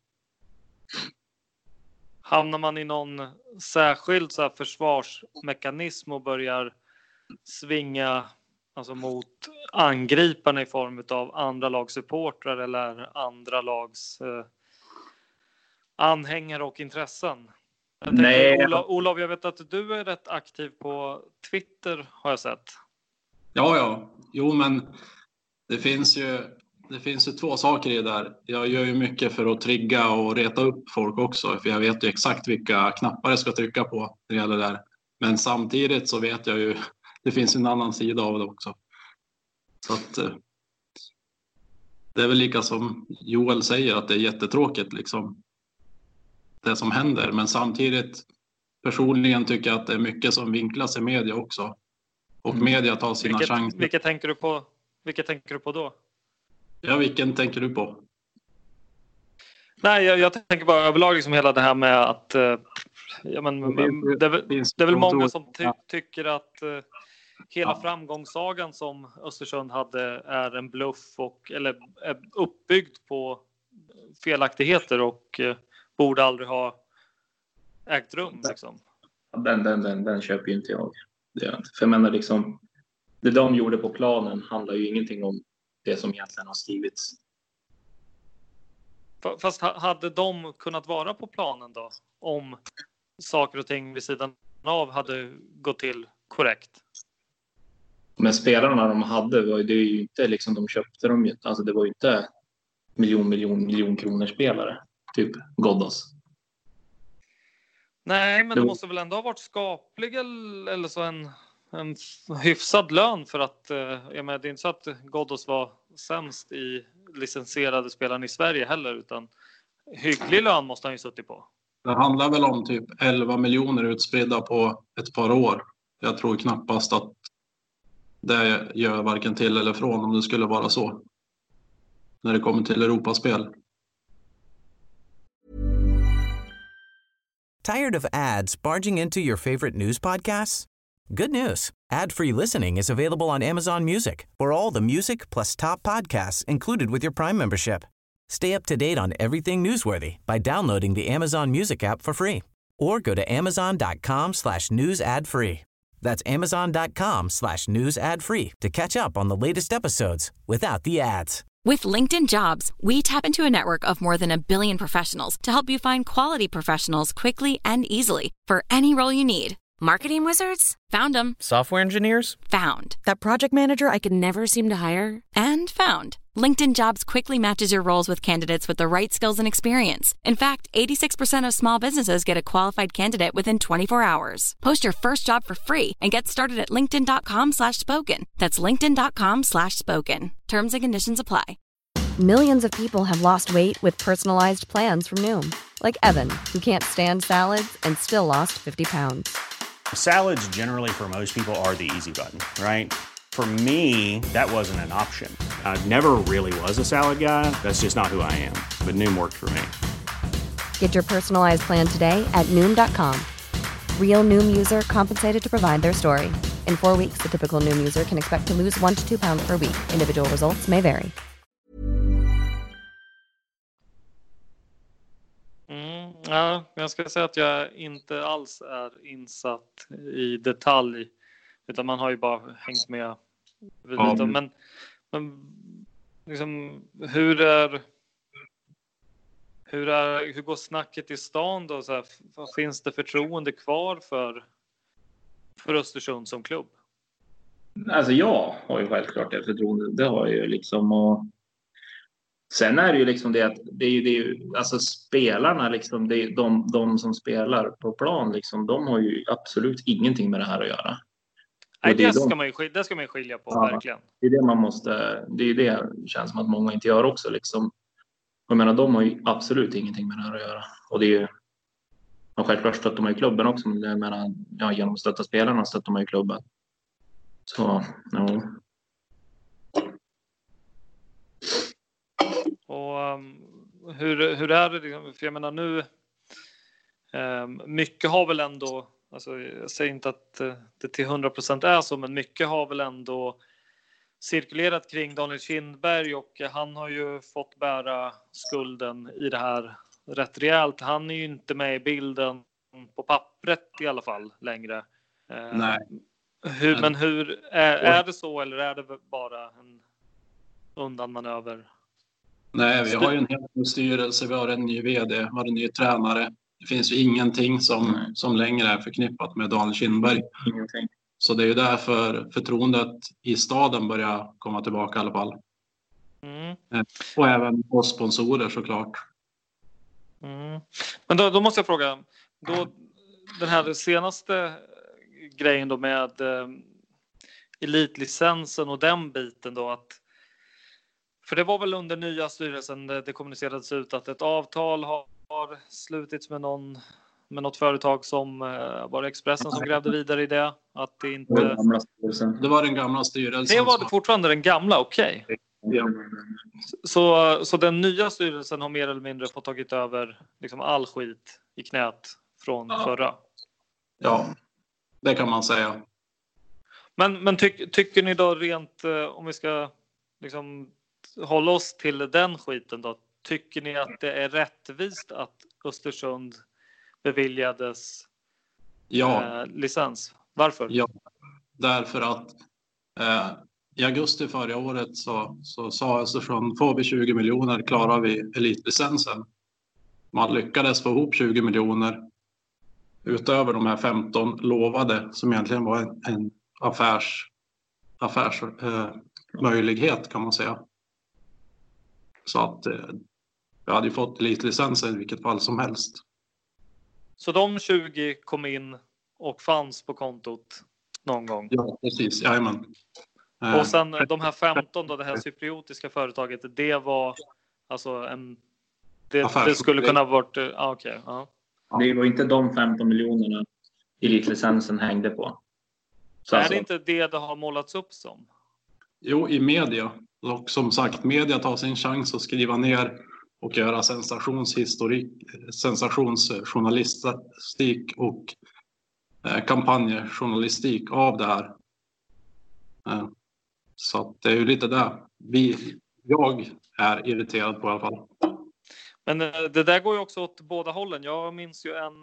Hamnar man i någon särskild så här försvarsmekanism och börjar svinga alltså mot angriparna i form av andra lagsupportrar eller andra lags eh, anhängare och intressen? Jag tänker, Nej. Olof, Olof, jag vet att du är rätt aktiv på Twitter, har jag sett. Ja, ja. Jo, men det finns ju, det finns ju två saker i det där. Jag gör ju mycket för att trigga och reta upp folk också. För jag vet ju exakt vilka knappar jag ska trycka på när det gäller det där. Men samtidigt så vet jag ju, det finns en annan sida av det också. Så att det är väl lika som Joel säger, att det är jättetråkigt liksom, det som händer. Men samtidigt personligen tycker jag att det är mycket som vinklas i media också. Och media tar sina vilket, chanser. Vilket tänker du på? Vilket tänker du på då? Ja, vilken tänker du på? Nej, jag, jag tänker bara överlag liksom hela det här med att uh, ja, men, det, är, det, är väl, det är väl många som ty, tycker att uh, hela ja. framgångssagan som Östersund hade är en bluff och eller är uppbyggd på felaktigheter och uh, borde aldrig ha ägt rum liksom. Den, den, den, den köper ju inte jag. Det är inte. För jag menar liksom, det de gjorde på planen handlar ju ingenting om det som egentligen har skrivits. Fast hade de kunnat vara på planen då? Om saker och ting vid sidan av hade gått till korrekt? Men spelarna de hade, det är ju inte liksom, de köpte dem ju, alltså det var ju inte miljon, miljon, miljon kronor spelare. Typ Ghoddos. Nej, men det måste väl ändå ha varit skaplig eller så en, en hyfsad lön för att, jag menar, det är inte så att Ghoddos var sämst i licensierade spelaren i Sverige heller, utan hygglig lön måste han ju suttit på. Det handlar väl om typ elva miljoner utspridda på ett par år. Jag tror knappast att det gör varken till eller från om det skulle vara så. När det kommer till Europaspel. Tired of ads barging into your favorite news podcasts? Good news. Ad-free listening is available on Amazon Music for all the music plus top podcasts included with your Prime membership. Stay up to date on everything newsworthy by downloading the Amazon Music app for free or go to amazon.com slash news ad free. That's amazon.com slash news ad free to catch up on the latest episodes without the ads. With LinkedIn Jobs, we tap into a network of more than a billion professionals to help you find quality professionals quickly and easily for any role you need. Marketing wizards? Found them. Software engineers? Found. That project manager I could never seem to hire? And found. LinkedIn Jobs quickly matches your roles with candidates with the right skills and experience. In fact, eighty-six percent of small businesses get a qualified candidate within twenty-four hours. Post your first job for free and get started at linkedin.com slash spoken. That's linkedin.com slash spoken. Terms and conditions apply. Millions of people have lost weight with personalized plans from Noom. Like Evan, who can't stand salads and still lost fifty pounds. Salads generally for most people are the easy button, right? For me, that wasn't an option. I never really was a salad guy. That's just not who I am. But Noom worked for me. Get your personalized plan today at noom dot com. Real Noom user compensated to provide their story. In four weeks, the typical Noom user can expect to lose one to two pounds per week. Individual results may vary. Mm, ja, jag ska säga att jag inte alls är insatt i detalj, utan man har ju bara hängt med vid lite. Ja. Men, men liksom, hur är hur är hur går snacket i stan då? Så här, finns det förtroende kvar för för Östersund som klubb? Alltså jag har ju självklart det förtroende. Det har jag ju liksom. Och sen är det ju liksom det att det är ju, det är ju alltså spelarna liksom, det är de, de som spelar på plan liksom, de har ju absolut ingenting med det här att göra. Nej, det, det, ska de, man ju, det ska man ju skilja på, ja, verkligen. Det är det man måste, det är det känns som att många inte gör också liksom. Jag menar, de har ju absolut ingenting med det här att göra. Och det är ju, och självklart stöttar man ju klubben också, men jag menar, ja, genom att stötta spelarna stöttar man ju klubben. Så, ja. Och um, hur, hur är det? För jag menar nu, um, mycket har väl ändå, alltså jag säger inte att uh, det till hundra procent är så, men mycket har väl ändå cirkulerat kring Daniel Kindberg, och han har ju fått bära skulden i det här rätt rejält. Han är ju inte med i bilden på pappret i alla fall längre. Uh, Nej. Hur, men hur, är, är det så, eller är det bara en undanmanöver? Nej, vi har ju en helt ny styrelse, vi har en ny vd, vi har en ny tränare. Det finns ju ingenting som, som längre är förknippat med Daniel Kindberg. Ingenting. Så det är ju därför förtroendet i staden börjar komma tillbaka i alla fall. Mm. Och även på sponsorer såklart. Mm. Men då, då måste jag fråga, då, den här senaste grejen då med eh, elitlicensen och den biten då, att för det var väl under nya styrelsen det, det kommunicerades ut att ett avtal har, har slutits med någon med något företag som eh, var Expressen som grävde vidare i det, att det inte det var den gamla styrelsen. Det var det fortfarande den gamla, okej. Okay. Ja. Så så den nya styrelsen har mer eller mindre fått tagit över liksom all skit i knät från ja. förra. Ja. Det kan man säga. Men men tyck, tycker ni då rent eh, om vi ska liksom hålla oss till den skiten då, tycker ni att det är rättvist att Östersund beviljades ja. eh, licens? Varför? Ja, därför att eh, i augusti förra året så, så sa Östersund, får vi tjugo miljoner klarar vi elitlicensen. Man lyckades få ihop tjugo miljoner utöver de här femton lovade, som egentligen var en, en affärs, affärs eh, möjlighet kan man säga. Så att eh, vi hade ju fått elitlicensen i vilket fall som helst. Så de tjugo kom in och fanns på kontot någon gång? Ja, precis. Jajamän. Eh, och sen de här femton då, det här cypriotiska företaget, det var alltså en... Det, det skulle kunna ha varit... Ah, okej, okay, ja. Det var inte de femton miljonerna elitlicensen hängde på. Så är alltså, det inte det det har målats upp som? Jo, i media. Och som sagt, media tar sin chans att skriva ner och göra sensationshistorik, sensationsjournalistik och eh, kampanjjournalistik av det här. Eh, så att det är ju lite där vi, jag är irriterad på i alla fall. Men det där går ju också åt båda hållen. Jag minns ju en,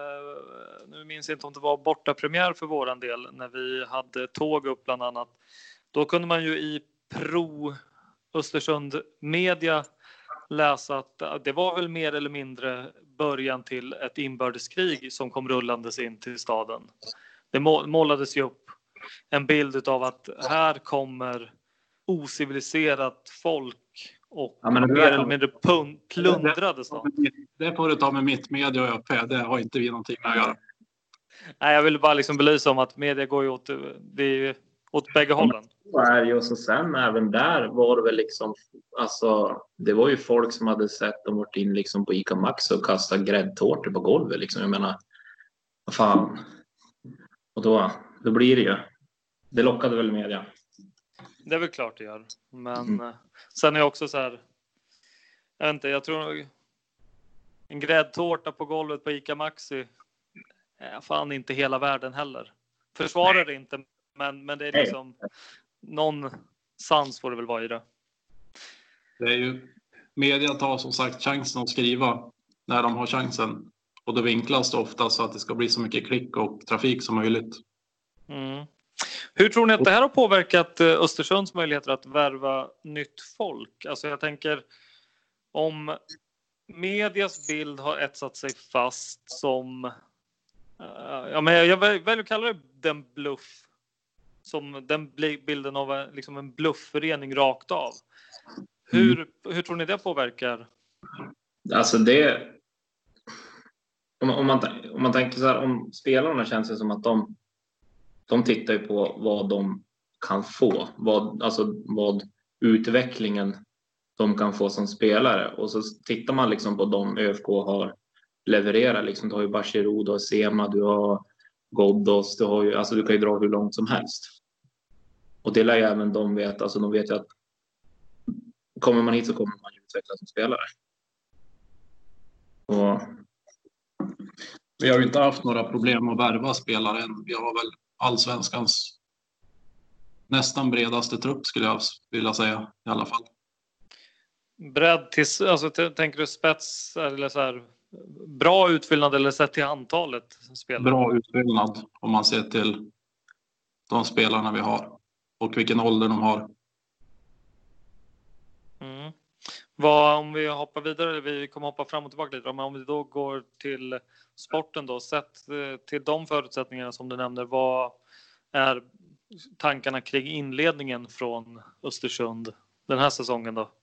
nu minns jag inte om det var borta premiär för våran del, när vi hade tåg upp bland annat. Då kunde man ju i Pro Östersund media läsa att det var väl mer eller mindre början till ett inbördeskrig som kom rullandes in till staden. Det målades ju upp en bild av att här kommer ociviliserat folk och ja, men mer eller mindre plundrade snart. Det får du ta med mitt media och jag, det har inte vi någonting att göra. Nej, jag vill bara liksom belysa om att media går ju åt, det är åt bägge hållen. Och så sen även där var det väl liksom, alltså det var ju folk som hade sett dem varit in liksom på Ica Max och kastat gräddtårtor på golvet liksom. Jag menar, vad fan. Och då, då blir det ju, det lockade väl media. Det är väl klart det gör. Men mm. sen är jag också så här, jag vet inte, jag tror en gräddtårta på golvet på Ica Maxi är fan inte hela världen heller. Försvarar det inte, men, men det är liksom någon sans får det väl vara i det. Det är ju media tar som sagt chansen att skriva när de har chansen. Och det vinklas ofta så att det ska bli så mycket klick och trafik som möjligt. Mm. Hur tror ni att det här har påverkat Östersunds möjligheter att värva nytt folk? Alltså jag tänker om medias bild har etsat sig fast som uh, ja, men jag väljer att kalla det den bluff. Som den bilden av liksom en bluffförening rakt av. Hur, mm. hur tror ni det påverkar? Alltså det... Om man, om man, om man tänker så här, om spelarna känns det som att de, de tittar ju på vad de kan få. Vad, alltså vad utvecklingen de kan få som spelare. Och så tittar man liksom på de ÖFK har levererat. Liksom, du har ju Bachirou, du har Sema, du har Ghoddos. Du, har ju, alltså du kan ju dra hur långt som helst. Och det lär ju även de veta. Alltså de vet ju att kommer man hit så kommer man ju utvecklas som spelare. Och... Vi har ju inte haft några problem att värva spelare än. Vi har väl allsvenskans nästan bredaste trupp skulle jag vilja säga i alla fall. Bredd till, alltså tänker du spets eller så här bra utfyllnad eller sett till antalet spelare? Bra utfyllnad om man ser till de spelarna vi har och vilken ålder de har. Mm. Vad, om vi hoppar vidare, vi kommer hoppa fram och tillbaka lite, men om vi då går till sporten då, sett till de förutsättningarna som du nämner, vad är tankarna kring inledningen från Östersund den här säsongen då?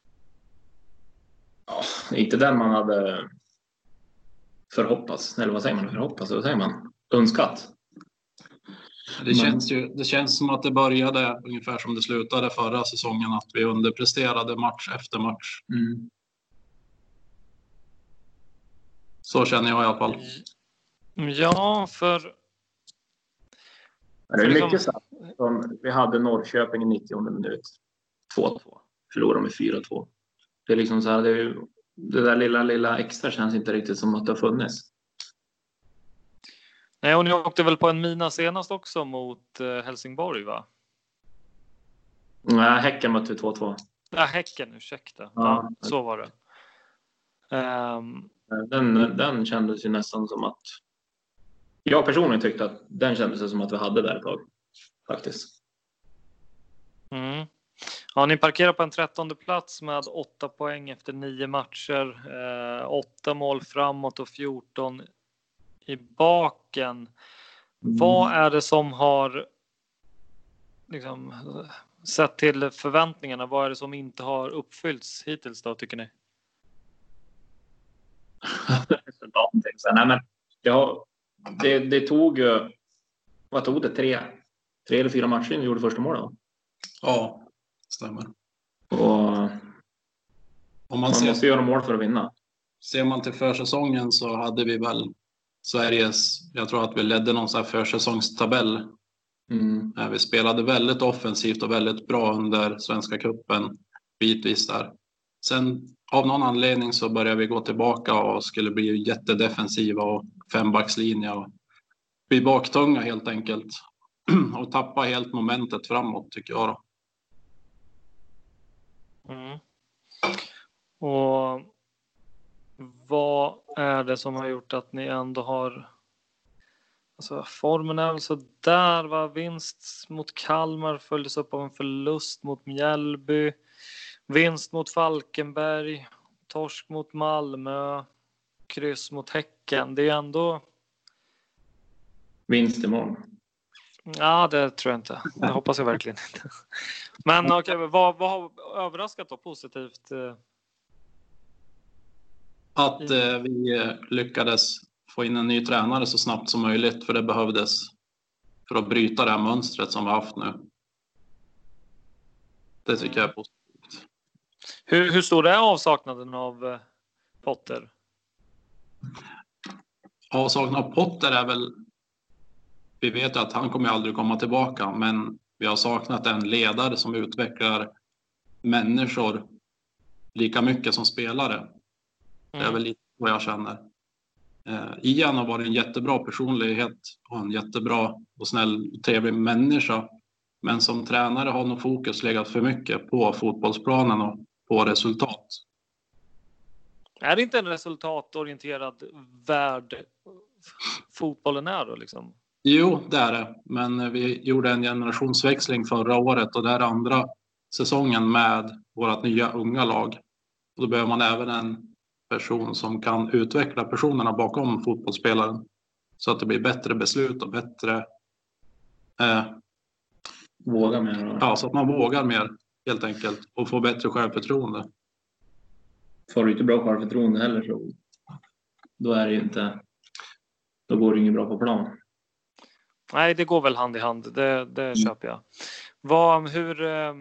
Ja, inte den man hade förhoppats, eller vad säger man förhoppats, vad säger man? Önskat. Det Men... känns ju det känns som att det började ungefär som det slutade förra säsongen, att vi underpresterade match efter match. Mm. Så känner jag i alla fall. Ja, för det är mycket så att vi hade Norrköping i nittionde minut två två. Förlorade med fyra två. Det är liksom så här, det, är ju, det där lilla lilla extra känns inte riktigt som att det har funnits. Nej, och ni åkte väl på en mina senast också mot eh, Helsingborg, va? Nej, Häcken mötte två två. Ja, Häcken, ursäkta. Ja, ja, så var det. Um... Den, den kändes ju nästan som att... Jag personligen tyckte att den kändes som att vi hade där ett tag. Faktiskt. Mm. Ja, ni parkerar på en trettonde plats med åtta poäng efter nio matcher. Eh, åtta mål framåt och fjorton i baken. Mm. Vad är det som har liksom, sett till förväntningarna? Vad är det som inte har uppfyllts hittills då, tycker ni? Nej, men ja, det, det tog ju, vad tog det? Tre, tre eller fyra matcher vi gjorde första målet. Ja, stämmer. Och om man, man ser, måste göra mål för att vinna. Ser man till försäsongen så hade vi väl Sveriges, jag tror att vi ledde någon sån här försäsongstabell. Mm. Vi spelade väldigt offensivt och väldigt bra under Svenska cupen bitvis där. Sen av någon anledning så började vi gå tillbaka och skulle bli jättedefensiva och fembackslinje och bli baktunga helt enkelt. Och tappa helt momentet framåt, tycker jag då. Mm. Och vad är det som har gjort att ni ändå har, alltså formen är väl så där, va? Vinst mot Kalmar följdes upp av en förlust mot Mjällby, vinst mot Falkenberg, torsk mot Malmö, kryss mot Häcken. Det är ändå vinst imorgon. Ja, det tror jag inte. Det hoppas jag verkligen inte. Men okej, okay, vad, vad har överraskat då positivt? Att eh, vi lyckades få in en ny tränare så snabbt som möjligt, för det behövdes för att bryta det här mönstret som vi har haft nu. Det tycker jag är positivt. Hur, hur stor är avsaknaden av eh, Potter? Avsaknaden av Potter är väl, vi vet att han kommer aldrig komma tillbaka, men vi har saknat en ledare som utvecklar människor lika mycket som spelare. Mm. Det är väl lite vad jag känner. Eh, Ian har varit en jättebra personlighet och en jättebra och snäll och trevlig människa. Men som tränare har nog fokus legat för mycket på fotbollsplanen och på resultat. Är det inte en resultatorienterad värld fotbollen är då liksom? Jo, det är det. Men vi gjorde en generationsväxling förra året och det är andra säsongen med vårt nya unga lag. Och då behöver man även en person som kan utveckla personerna bakom fotbollsspelaren. Så att det blir bättre beslut och bättre... Eh, Våga mer. Ja, så att man vågar mer helt enkelt och får bättre självförtroende. Får du inte bra självförtroende heller så då är det ju inte... Då går det inget bra på plan. Nej, det går väl hand i hand. Det, det mm. köper jag. Vad, hur...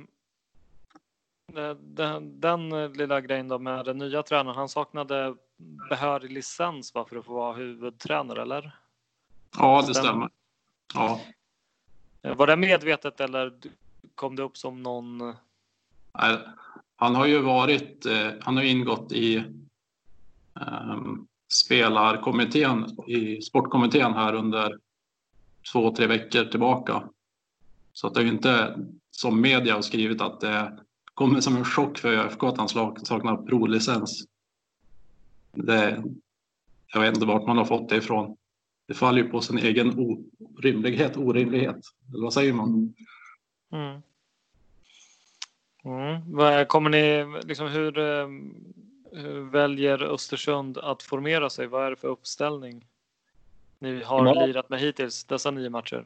Den, den lilla grejen då med den nya tränaren, han saknade behörig licens va, för att få vara huvudtränare, eller? Ja, det stämmer. Ja. Var det medvetet eller kom det upp som någon... Nej, han har ju varit, eh, han har ingått i eh, spelarkommittén, i sportkommittén här under två, tre veckor tillbaka. Så att det är ju inte som media har skrivit att det kommer som en chock för ÖFK att han saknar provlicens. Det, jag vet inte vart man har fått det ifrån. Det faller ju på sin egen orimlighet, orimlighet. Eller vad säger man? Mm. Mm. Kommer ni, liksom, hur, hur väljer Östersund att formera sig? Vad är det för uppställning ni har ja. lirat med hittills dessa nio matcher?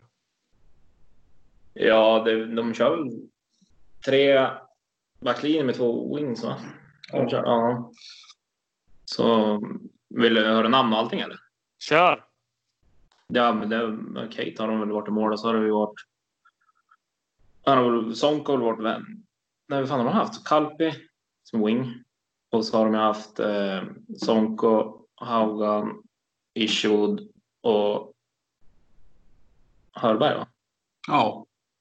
Ja, det, de kör väl tre backlinjer med två wings va? Ja. ja. Så vill du höra namn och allting eller? Kör! Ja, men det är okej. Har de väl varit i mål så har det ju varit... Han har väl Sonko har varit vän. Nej, vad fan har de haft? Kalpi som wing. Och så har de haft eh, Sonko, Haugan, Isherwood och Hörberg va? Ja.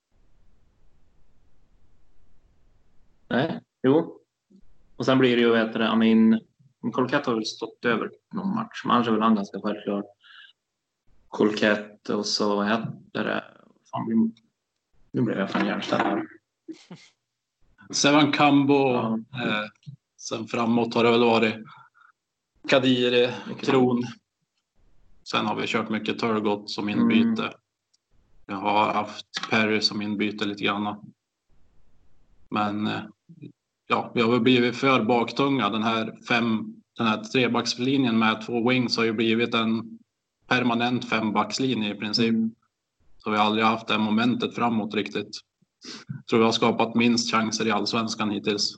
Nej, jo. Och sen blir det ju, vet du, I mean, Colquette har väl stått över någon match. Men annars är väl han ganska självklart. Colquette och så heter det... Fan, nu blev jag fan hjärnstad här. Sevan Kambo. Ja. Eh, sen framåt har det väl varit Kadiri, Kron. Sen har vi kört mycket Turgott som inbyte. Mm. Jag har haft Perry som inbyte lite grann. Men eh, ja, vi har väl blivit för baktunga. Den här, fem, den här trebackslinjen med två wings har ju blivit en permanent fembackslinje i princip. Mm. Så vi har aldrig haft det momentet framåt riktigt. Jag tror vi har skapat minst chanser i allsvenskan hittills.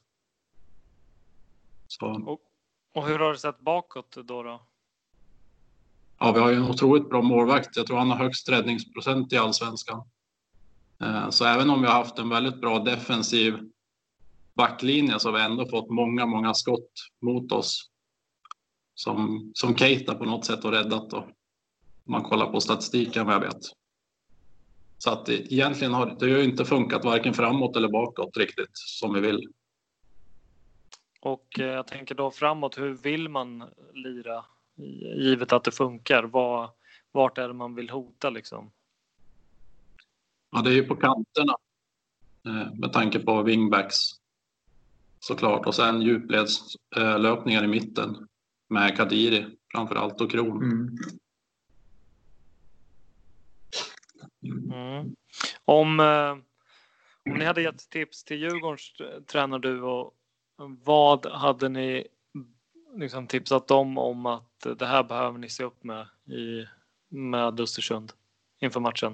Så. Och, och hur har det sett bakåt då då? Ja, vi har ju en otroligt bra målvakt. Jag tror han har högst räddningsprocent i allsvenskan. Så även om vi har haft en väldigt bra defensiv backlinje så har vi ändå fått många, många skott mot oss. Som, som Keita på något sätt har räddat då. Om man kollar på statistiken vad jag vet. Så att det, egentligen har det ju inte funkat varken framåt eller bakåt riktigt som vi vill. Och eh, jag tänker då framåt, hur vill man lira givet att det funkar? Var, vart är det man vill hota liksom? Ja, det är ju på kanterna eh, med tanke på wingbacks såklart. Och sen djupledslöpningar i mitten med Kadiri framförallt och Kron. Mm. Mm. Om, eh, om ni hade gett tips till Djurgårdens tränare du och vad hade ni liksom tipsat dem om att det här behöver ni se upp med i, med Östersund inför matchen?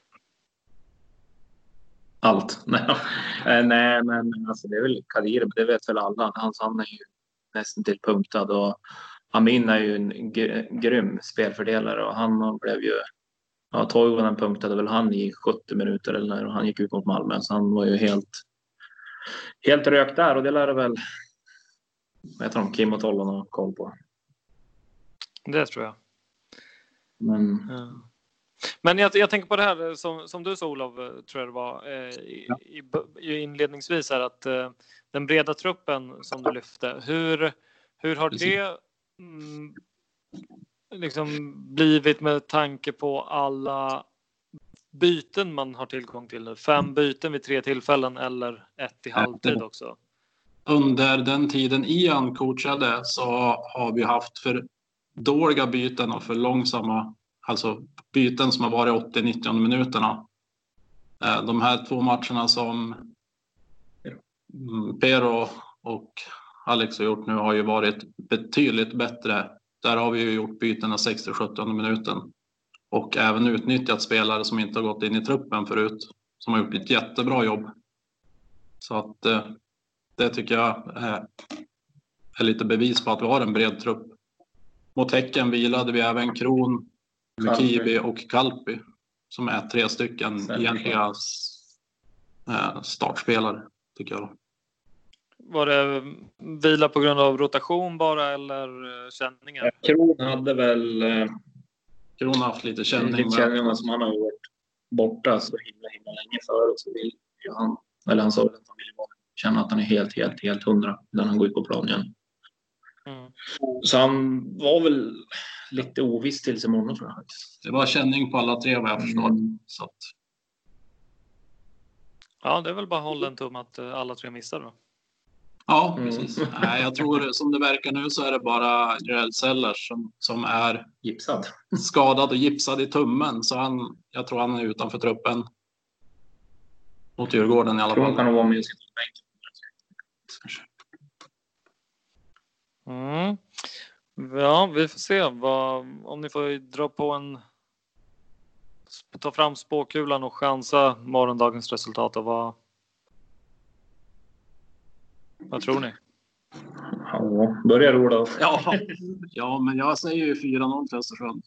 Allt. Nej, nej men alltså det är väl Kadir, det vet väl alla. Han, han är ju nästan till punktad och Amin är ju en gr- grym spelfördelare och han blev ju ja, Toivonen punktade väl han i sjuttio minuter eller när han gick ut mot Malmö så han var ju helt helt rökt där och det lär det väl vad heter de, Kim och Tollon har koll på. Det tror jag. Men ja. Men jag, jag tänker på det här som, som du sa Olof, tror jag det var eh, i, ja. i, i inledningsvis här att eh, den breda truppen som du lyfte, hur, hur har det mm, liksom blivit med tanke på alla byten man har tillgång till nu? Fem byten vid tre tillfällen eller ett i halvtid också? Under den tiden Ian coachade så har vi haft för dåliga byten och för långsamma, alltså byten som har varit åttio till nittio minuterna. De här två matcherna som Pero och Alex har gjort nu har ju varit betydligt bättre. Där har vi ju gjort bytena sextio till sjutton minuten. Och även utnyttjat spelare som inte har gått in i truppen förut. Som har gjort ett jättebra jobb. Så att eh, det tycker jag är, är lite bevis på att vi har en bred trupp. Mot Häcken vilade vi även Kron, Kiwi och Kalpi. Som är tre stycken egentliga eh, startspelare tycker jag. Var det vila på grund av rotation bara eller känningar? Kron hade väl eh, Kron har haft lite känning. Lite känningar som han har varit borta så himla himla länge förut. Så vill ju han, eller han sa att han vill känna att han är helt, helt, helt hundra när han går ut på plan igen. Mm. Så han var väl lite oviss tills imorgon tror jag. Det var känning på alla tre vad jag förstår. Mm. Så att... Ja, det är väl bara hålla en tum att alla tre missar då. Ja, precis. Mm. Nej, jag tror som det verkar nu så är det bara Joel Sellers som, som är gipsad. Skadad och gipsad i tummen. Så han, jag tror han är utanför truppen. Mot Djurgården i alla fall. Jag tror han kan vara med i sitt bänk. Mm. Ja, vi får se vad, om ni får dra på en ta fram spåkulan och chansa morgondagens resultat och vad vad tror ni? Ja, börjar roda. Ja, ja, men jag säger ju fyra noll till Östersund.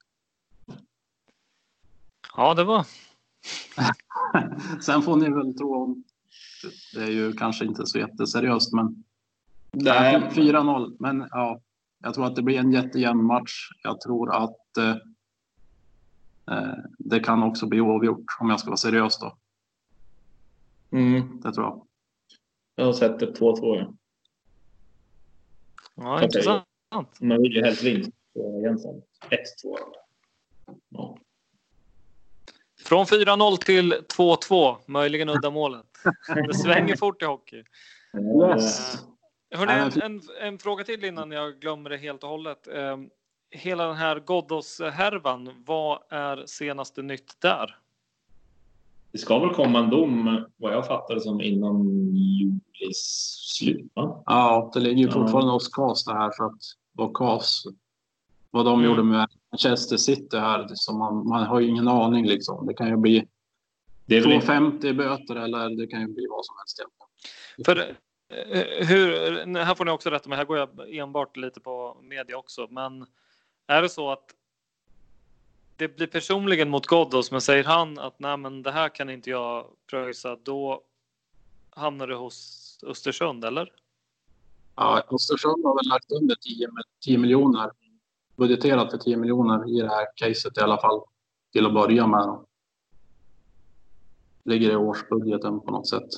Ja, det var. Sen får ni väl tro om det är ju kanske inte så jätteseriöst, men nej. fyra noll, men ja, jag tror att det blir en jättejämn match. Jag tror att eh, det kan också bli oavgjort om jag ska vara seriös då. Mm. Det tror jag. Jag har sett det två två. Ja, ja intressant. Man vill ju helst vinna på Jensen. ett två. Ja. Från fyra noll till två två, möjligen udda målet. Det svänger fort i hockey. Yes. Uh, hörrni, en, en, en fråga till innan jag glömmer det helt och hållet. Uh, hela den här Ghoddos-härvan, vad är senaste nytt där? Det ska väl komma en dom, vad jag fattar som innan julis slut, va? Ja, det ligger ju fortfarande hos C A S det här, för att vad C A S, vad de mm. gjorde med Manchester City här, så man, man har ju ingen aning liksom. Det kan ju bli det är tvåhundrafemtio böter eller det kan ju bli vad som helst. För hur, här får ni också rätta mig, här går jag enbart lite på media också, men är det så att det blir personligen mot Ghoddos, men säger han att nej, men det här kan inte jag pröjsa, då hamnar det hos Östersund, eller? Ja, Östersund har väl lagt under tio miljoner, budgeterat för tio miljoner i det här caset i alla fall, till att börja med. Ligger i årsbudgeten på något sätt.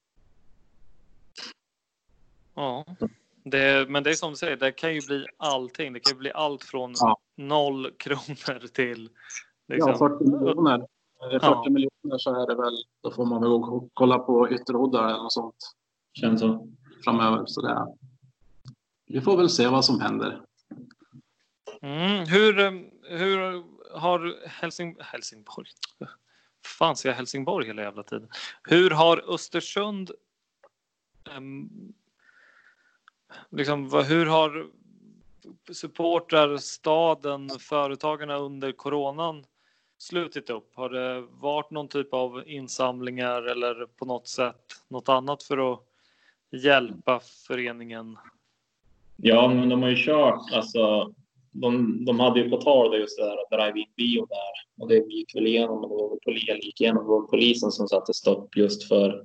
Ja, det, men det är som du säger, det kan ju bli allting. Det kan ju bli allt från ja. noll kronor till liksom. Ja, fyrtio miljoner. fyrtio ja. miljoner så är det väl, då får man väl gå kolla på ytterhoddar eller något sånt. Känns så. Framöver, så det är. Vi får väl se vad som händer. Mm, hur, hur har Helsing, Helsingborg, fan ser jag Helsingborg hela jävla tiden. Hur har Östersund um, liksom, hur har supportrar, staden, företagarna under coronan slutit upp? Har det varit någon typ av insamlingar eller på något sätt något annat för att hjälpa föreningen? Ja, men de har ju kört, alltså de, de hade ju på tal det just det där drive-in bio där, och det gick väl igenom, och det var väl gick igenom, det var polisen som satte stopp just för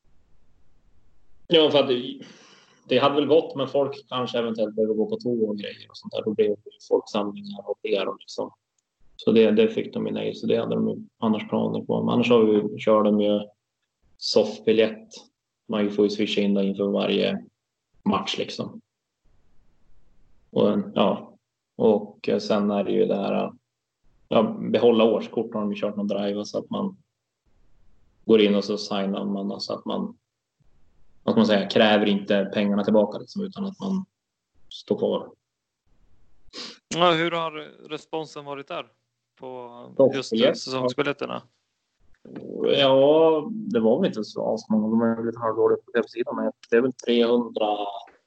ja, för att det, det hade väl gått, men folk kanske eventuellt behöver gå på tå och grejer och sånt där, då blev det folksamlingar och det och liksom. Så det, det fick de ju nej, så det hade de ju annars planer på. Men annars har vi kört dem ju soffbiljett. Man får ju swisha in där inför varje match liksom. Och, ja. och sen är det ju det här, ja, behålla årskort har de kört någon drive så att man går in och så signar man så att man, vad ska man säga, kräver inte pengarna tillbaka liksom, utan att man står kvar. Ja, hur har responsen varit där på just säsongsbiljetterna? Ja, det var väl inte så många. De är lite halvdåligt på webbsidan, men det är väl trehundra,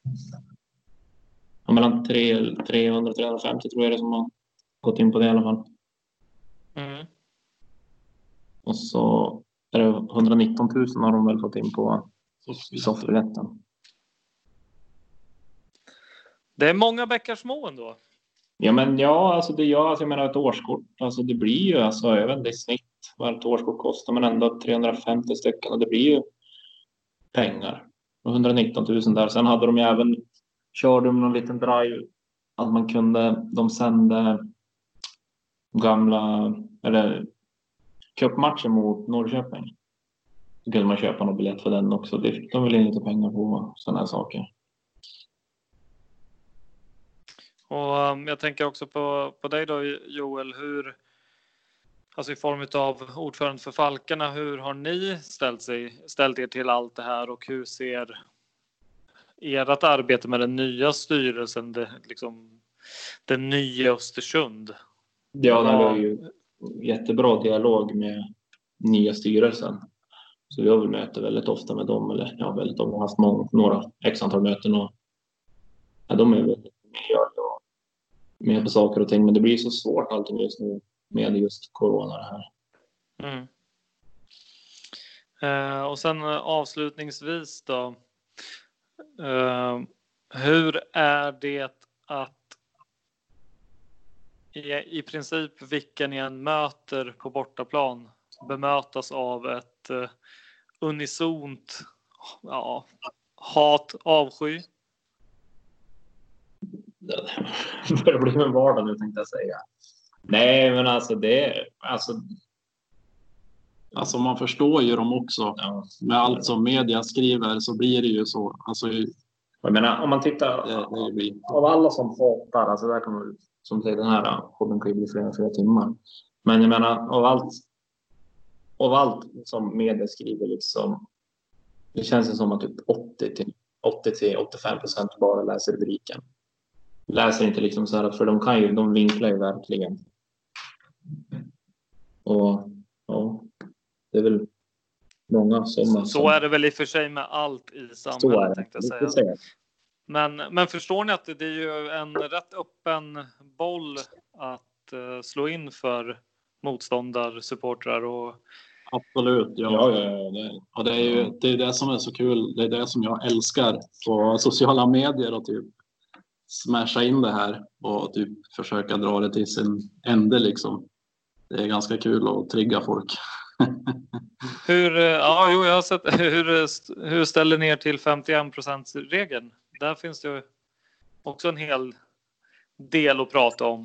ja, mellan trehundra och trehundrafemtio tror jag det som har gått in på det i alla fall. Mm. Och så är det etthundranitton tusen har de väl fått in på soffbiljetten. Det är många bäckar små ändå. Ja, men ja, alltså det gör, alltså jag menar ett årskort, alltså det blir ju, alltså jag vet inte i snitt vad ett årskort kostar, men ändå trehundrafemtio stycken och det blir ju pengar. etthundranitton tusen där. Sen hade de ju även, körde de någon liten drive att man kunde, de sände gamla, eller cupmatcher mot Norrköping. Så kunde man köpa någon biljett för den också. Det fick de väl in lite pengar på, sådana här saker. Och um, jag tänker också på, på dig då, Joel, hur, alltså i form av ordförande för Falkarna, hur har ni ställt, sig, ställt er till allt det här och hur ser ert arbete med den nya styrelsen, det, liksom, den nya Östersund? Ja, det var ju jättebra dialog med nya styrelsen. Så vi har väl möten väldigt ofta med dem, eller ja, väldigt ofta, har haft många, några x antal möten och ja, de är väldigt med och med på saker och ting, men det blir så svårt allting just nu med just corona det här. Mm. Eh, och sen avslutningsvis då, eh, hur är det att i, i princip vilka ni än möter på bortaplan bemötas av ett eh, unisont ja, hat, avsky? Det börjar bli en vardag nu, tänkte jag säga. Nej, men alltså det alltså alltså man förstår ju dem också. Ja. Med allt som media skriver så blir det ju så. Alltså, jag menar, om man tittar det, det blir... av alla som hatar, alltså där kan man, som säger, den här podden kan ju bli flera, flera timmar. Men jag menar, av allt av allt som media skriver liksom, det känns som att typ åttio till åttiofem procent bara läser rubriken. Läser inte liksom så här, för de kan ju, de vinklar ju verkligen. Och ja, det är väl många som... Så, så är det väl i och för sig med allt i samhället, tänkte jag säga. Men, men förstår ni att det är ju en rätt öppen boll att uh, slå in för motståndarsupportrar och... Absolut, ja. ja, ja, ja det, och det är ju det, är det som är så kul. Det är det som jag älskar på sociala medier och typ smasha in det här och typ försöka dra det till sin ände liksom. Det är ganska kul att trigga folk. Hur, ja, jo, jag har sett, hur, hur ställer ni er till femtioen procent-regeln? Där finns det ju också en hel del att prata om.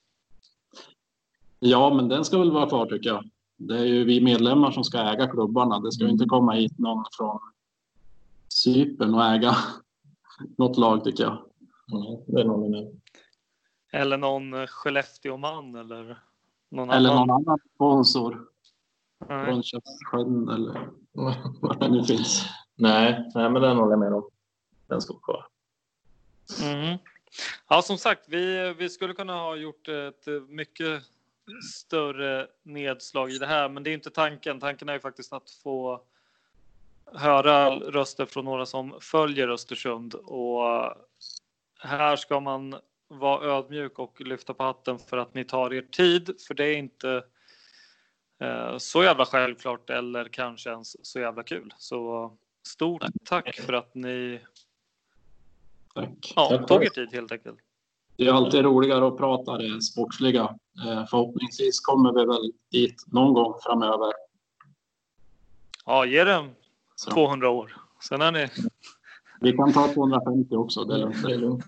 Ja, men den ska väl vara kvar tycker jag. Det är ju vi medlemmar som ska äga klubbarna. Det ska ju inte komma hit någon från Cypern och äga något lag tycker jag. Ja, det är någon med. Eller någon Skellefteå-man eller någon eller annan. någon annan sponsor. Nej. Från Köpsjön eller vad det nu finns. Nej, nej, men den håller jag med om. Den ska kvar. Mm. Ja, som sagt, vi, vi skulle kunna ha gjort ett mycket större nedslag i det här, men det är inte tanken. Tanken är ju faktiskt att få höra röster från några som följer Östersund, och här ska man vara ödmjuk och lyfta på hatten för att ni tar er tid, för det är inte eh, så jävla självklart eller kanske ens så jävla kul. Så stort tack för att ni tack. Ja, tack tog er tid helt enkelt. Det är alltid roligare att prata det sportsliga. Förhoppningsvis kommer vi väl dit någon gång framöver. Ja, ge dem tvåhundra år. Sen är ni... Vi kan ta tvåhundrafemtio också. Det är lugnt. Det är lugnt.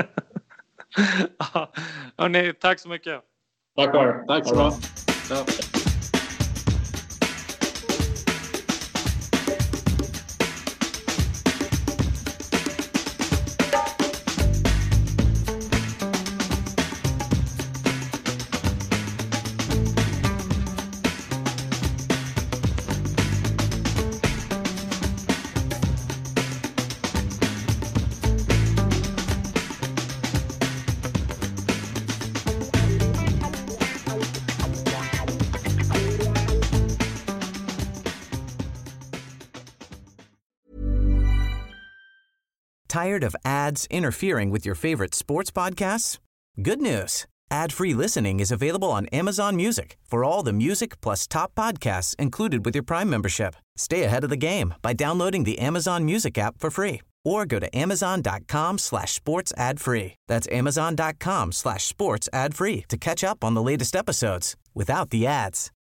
Ja, hörni, tack så mycket. Tack för Tack så mycket. Ja. Tired of ads interfering with your favorite sports podcasts? Good news. Ad-free listening is available on Amazon Music for all the music plus top podcasts included with your Prime membership. Stay ahead of the game by downloading the Amazon Music app for free or go to amazon.com slash sports ad free. That's amazon.com slash sports ad free to catch up on the latest episodes without the ads.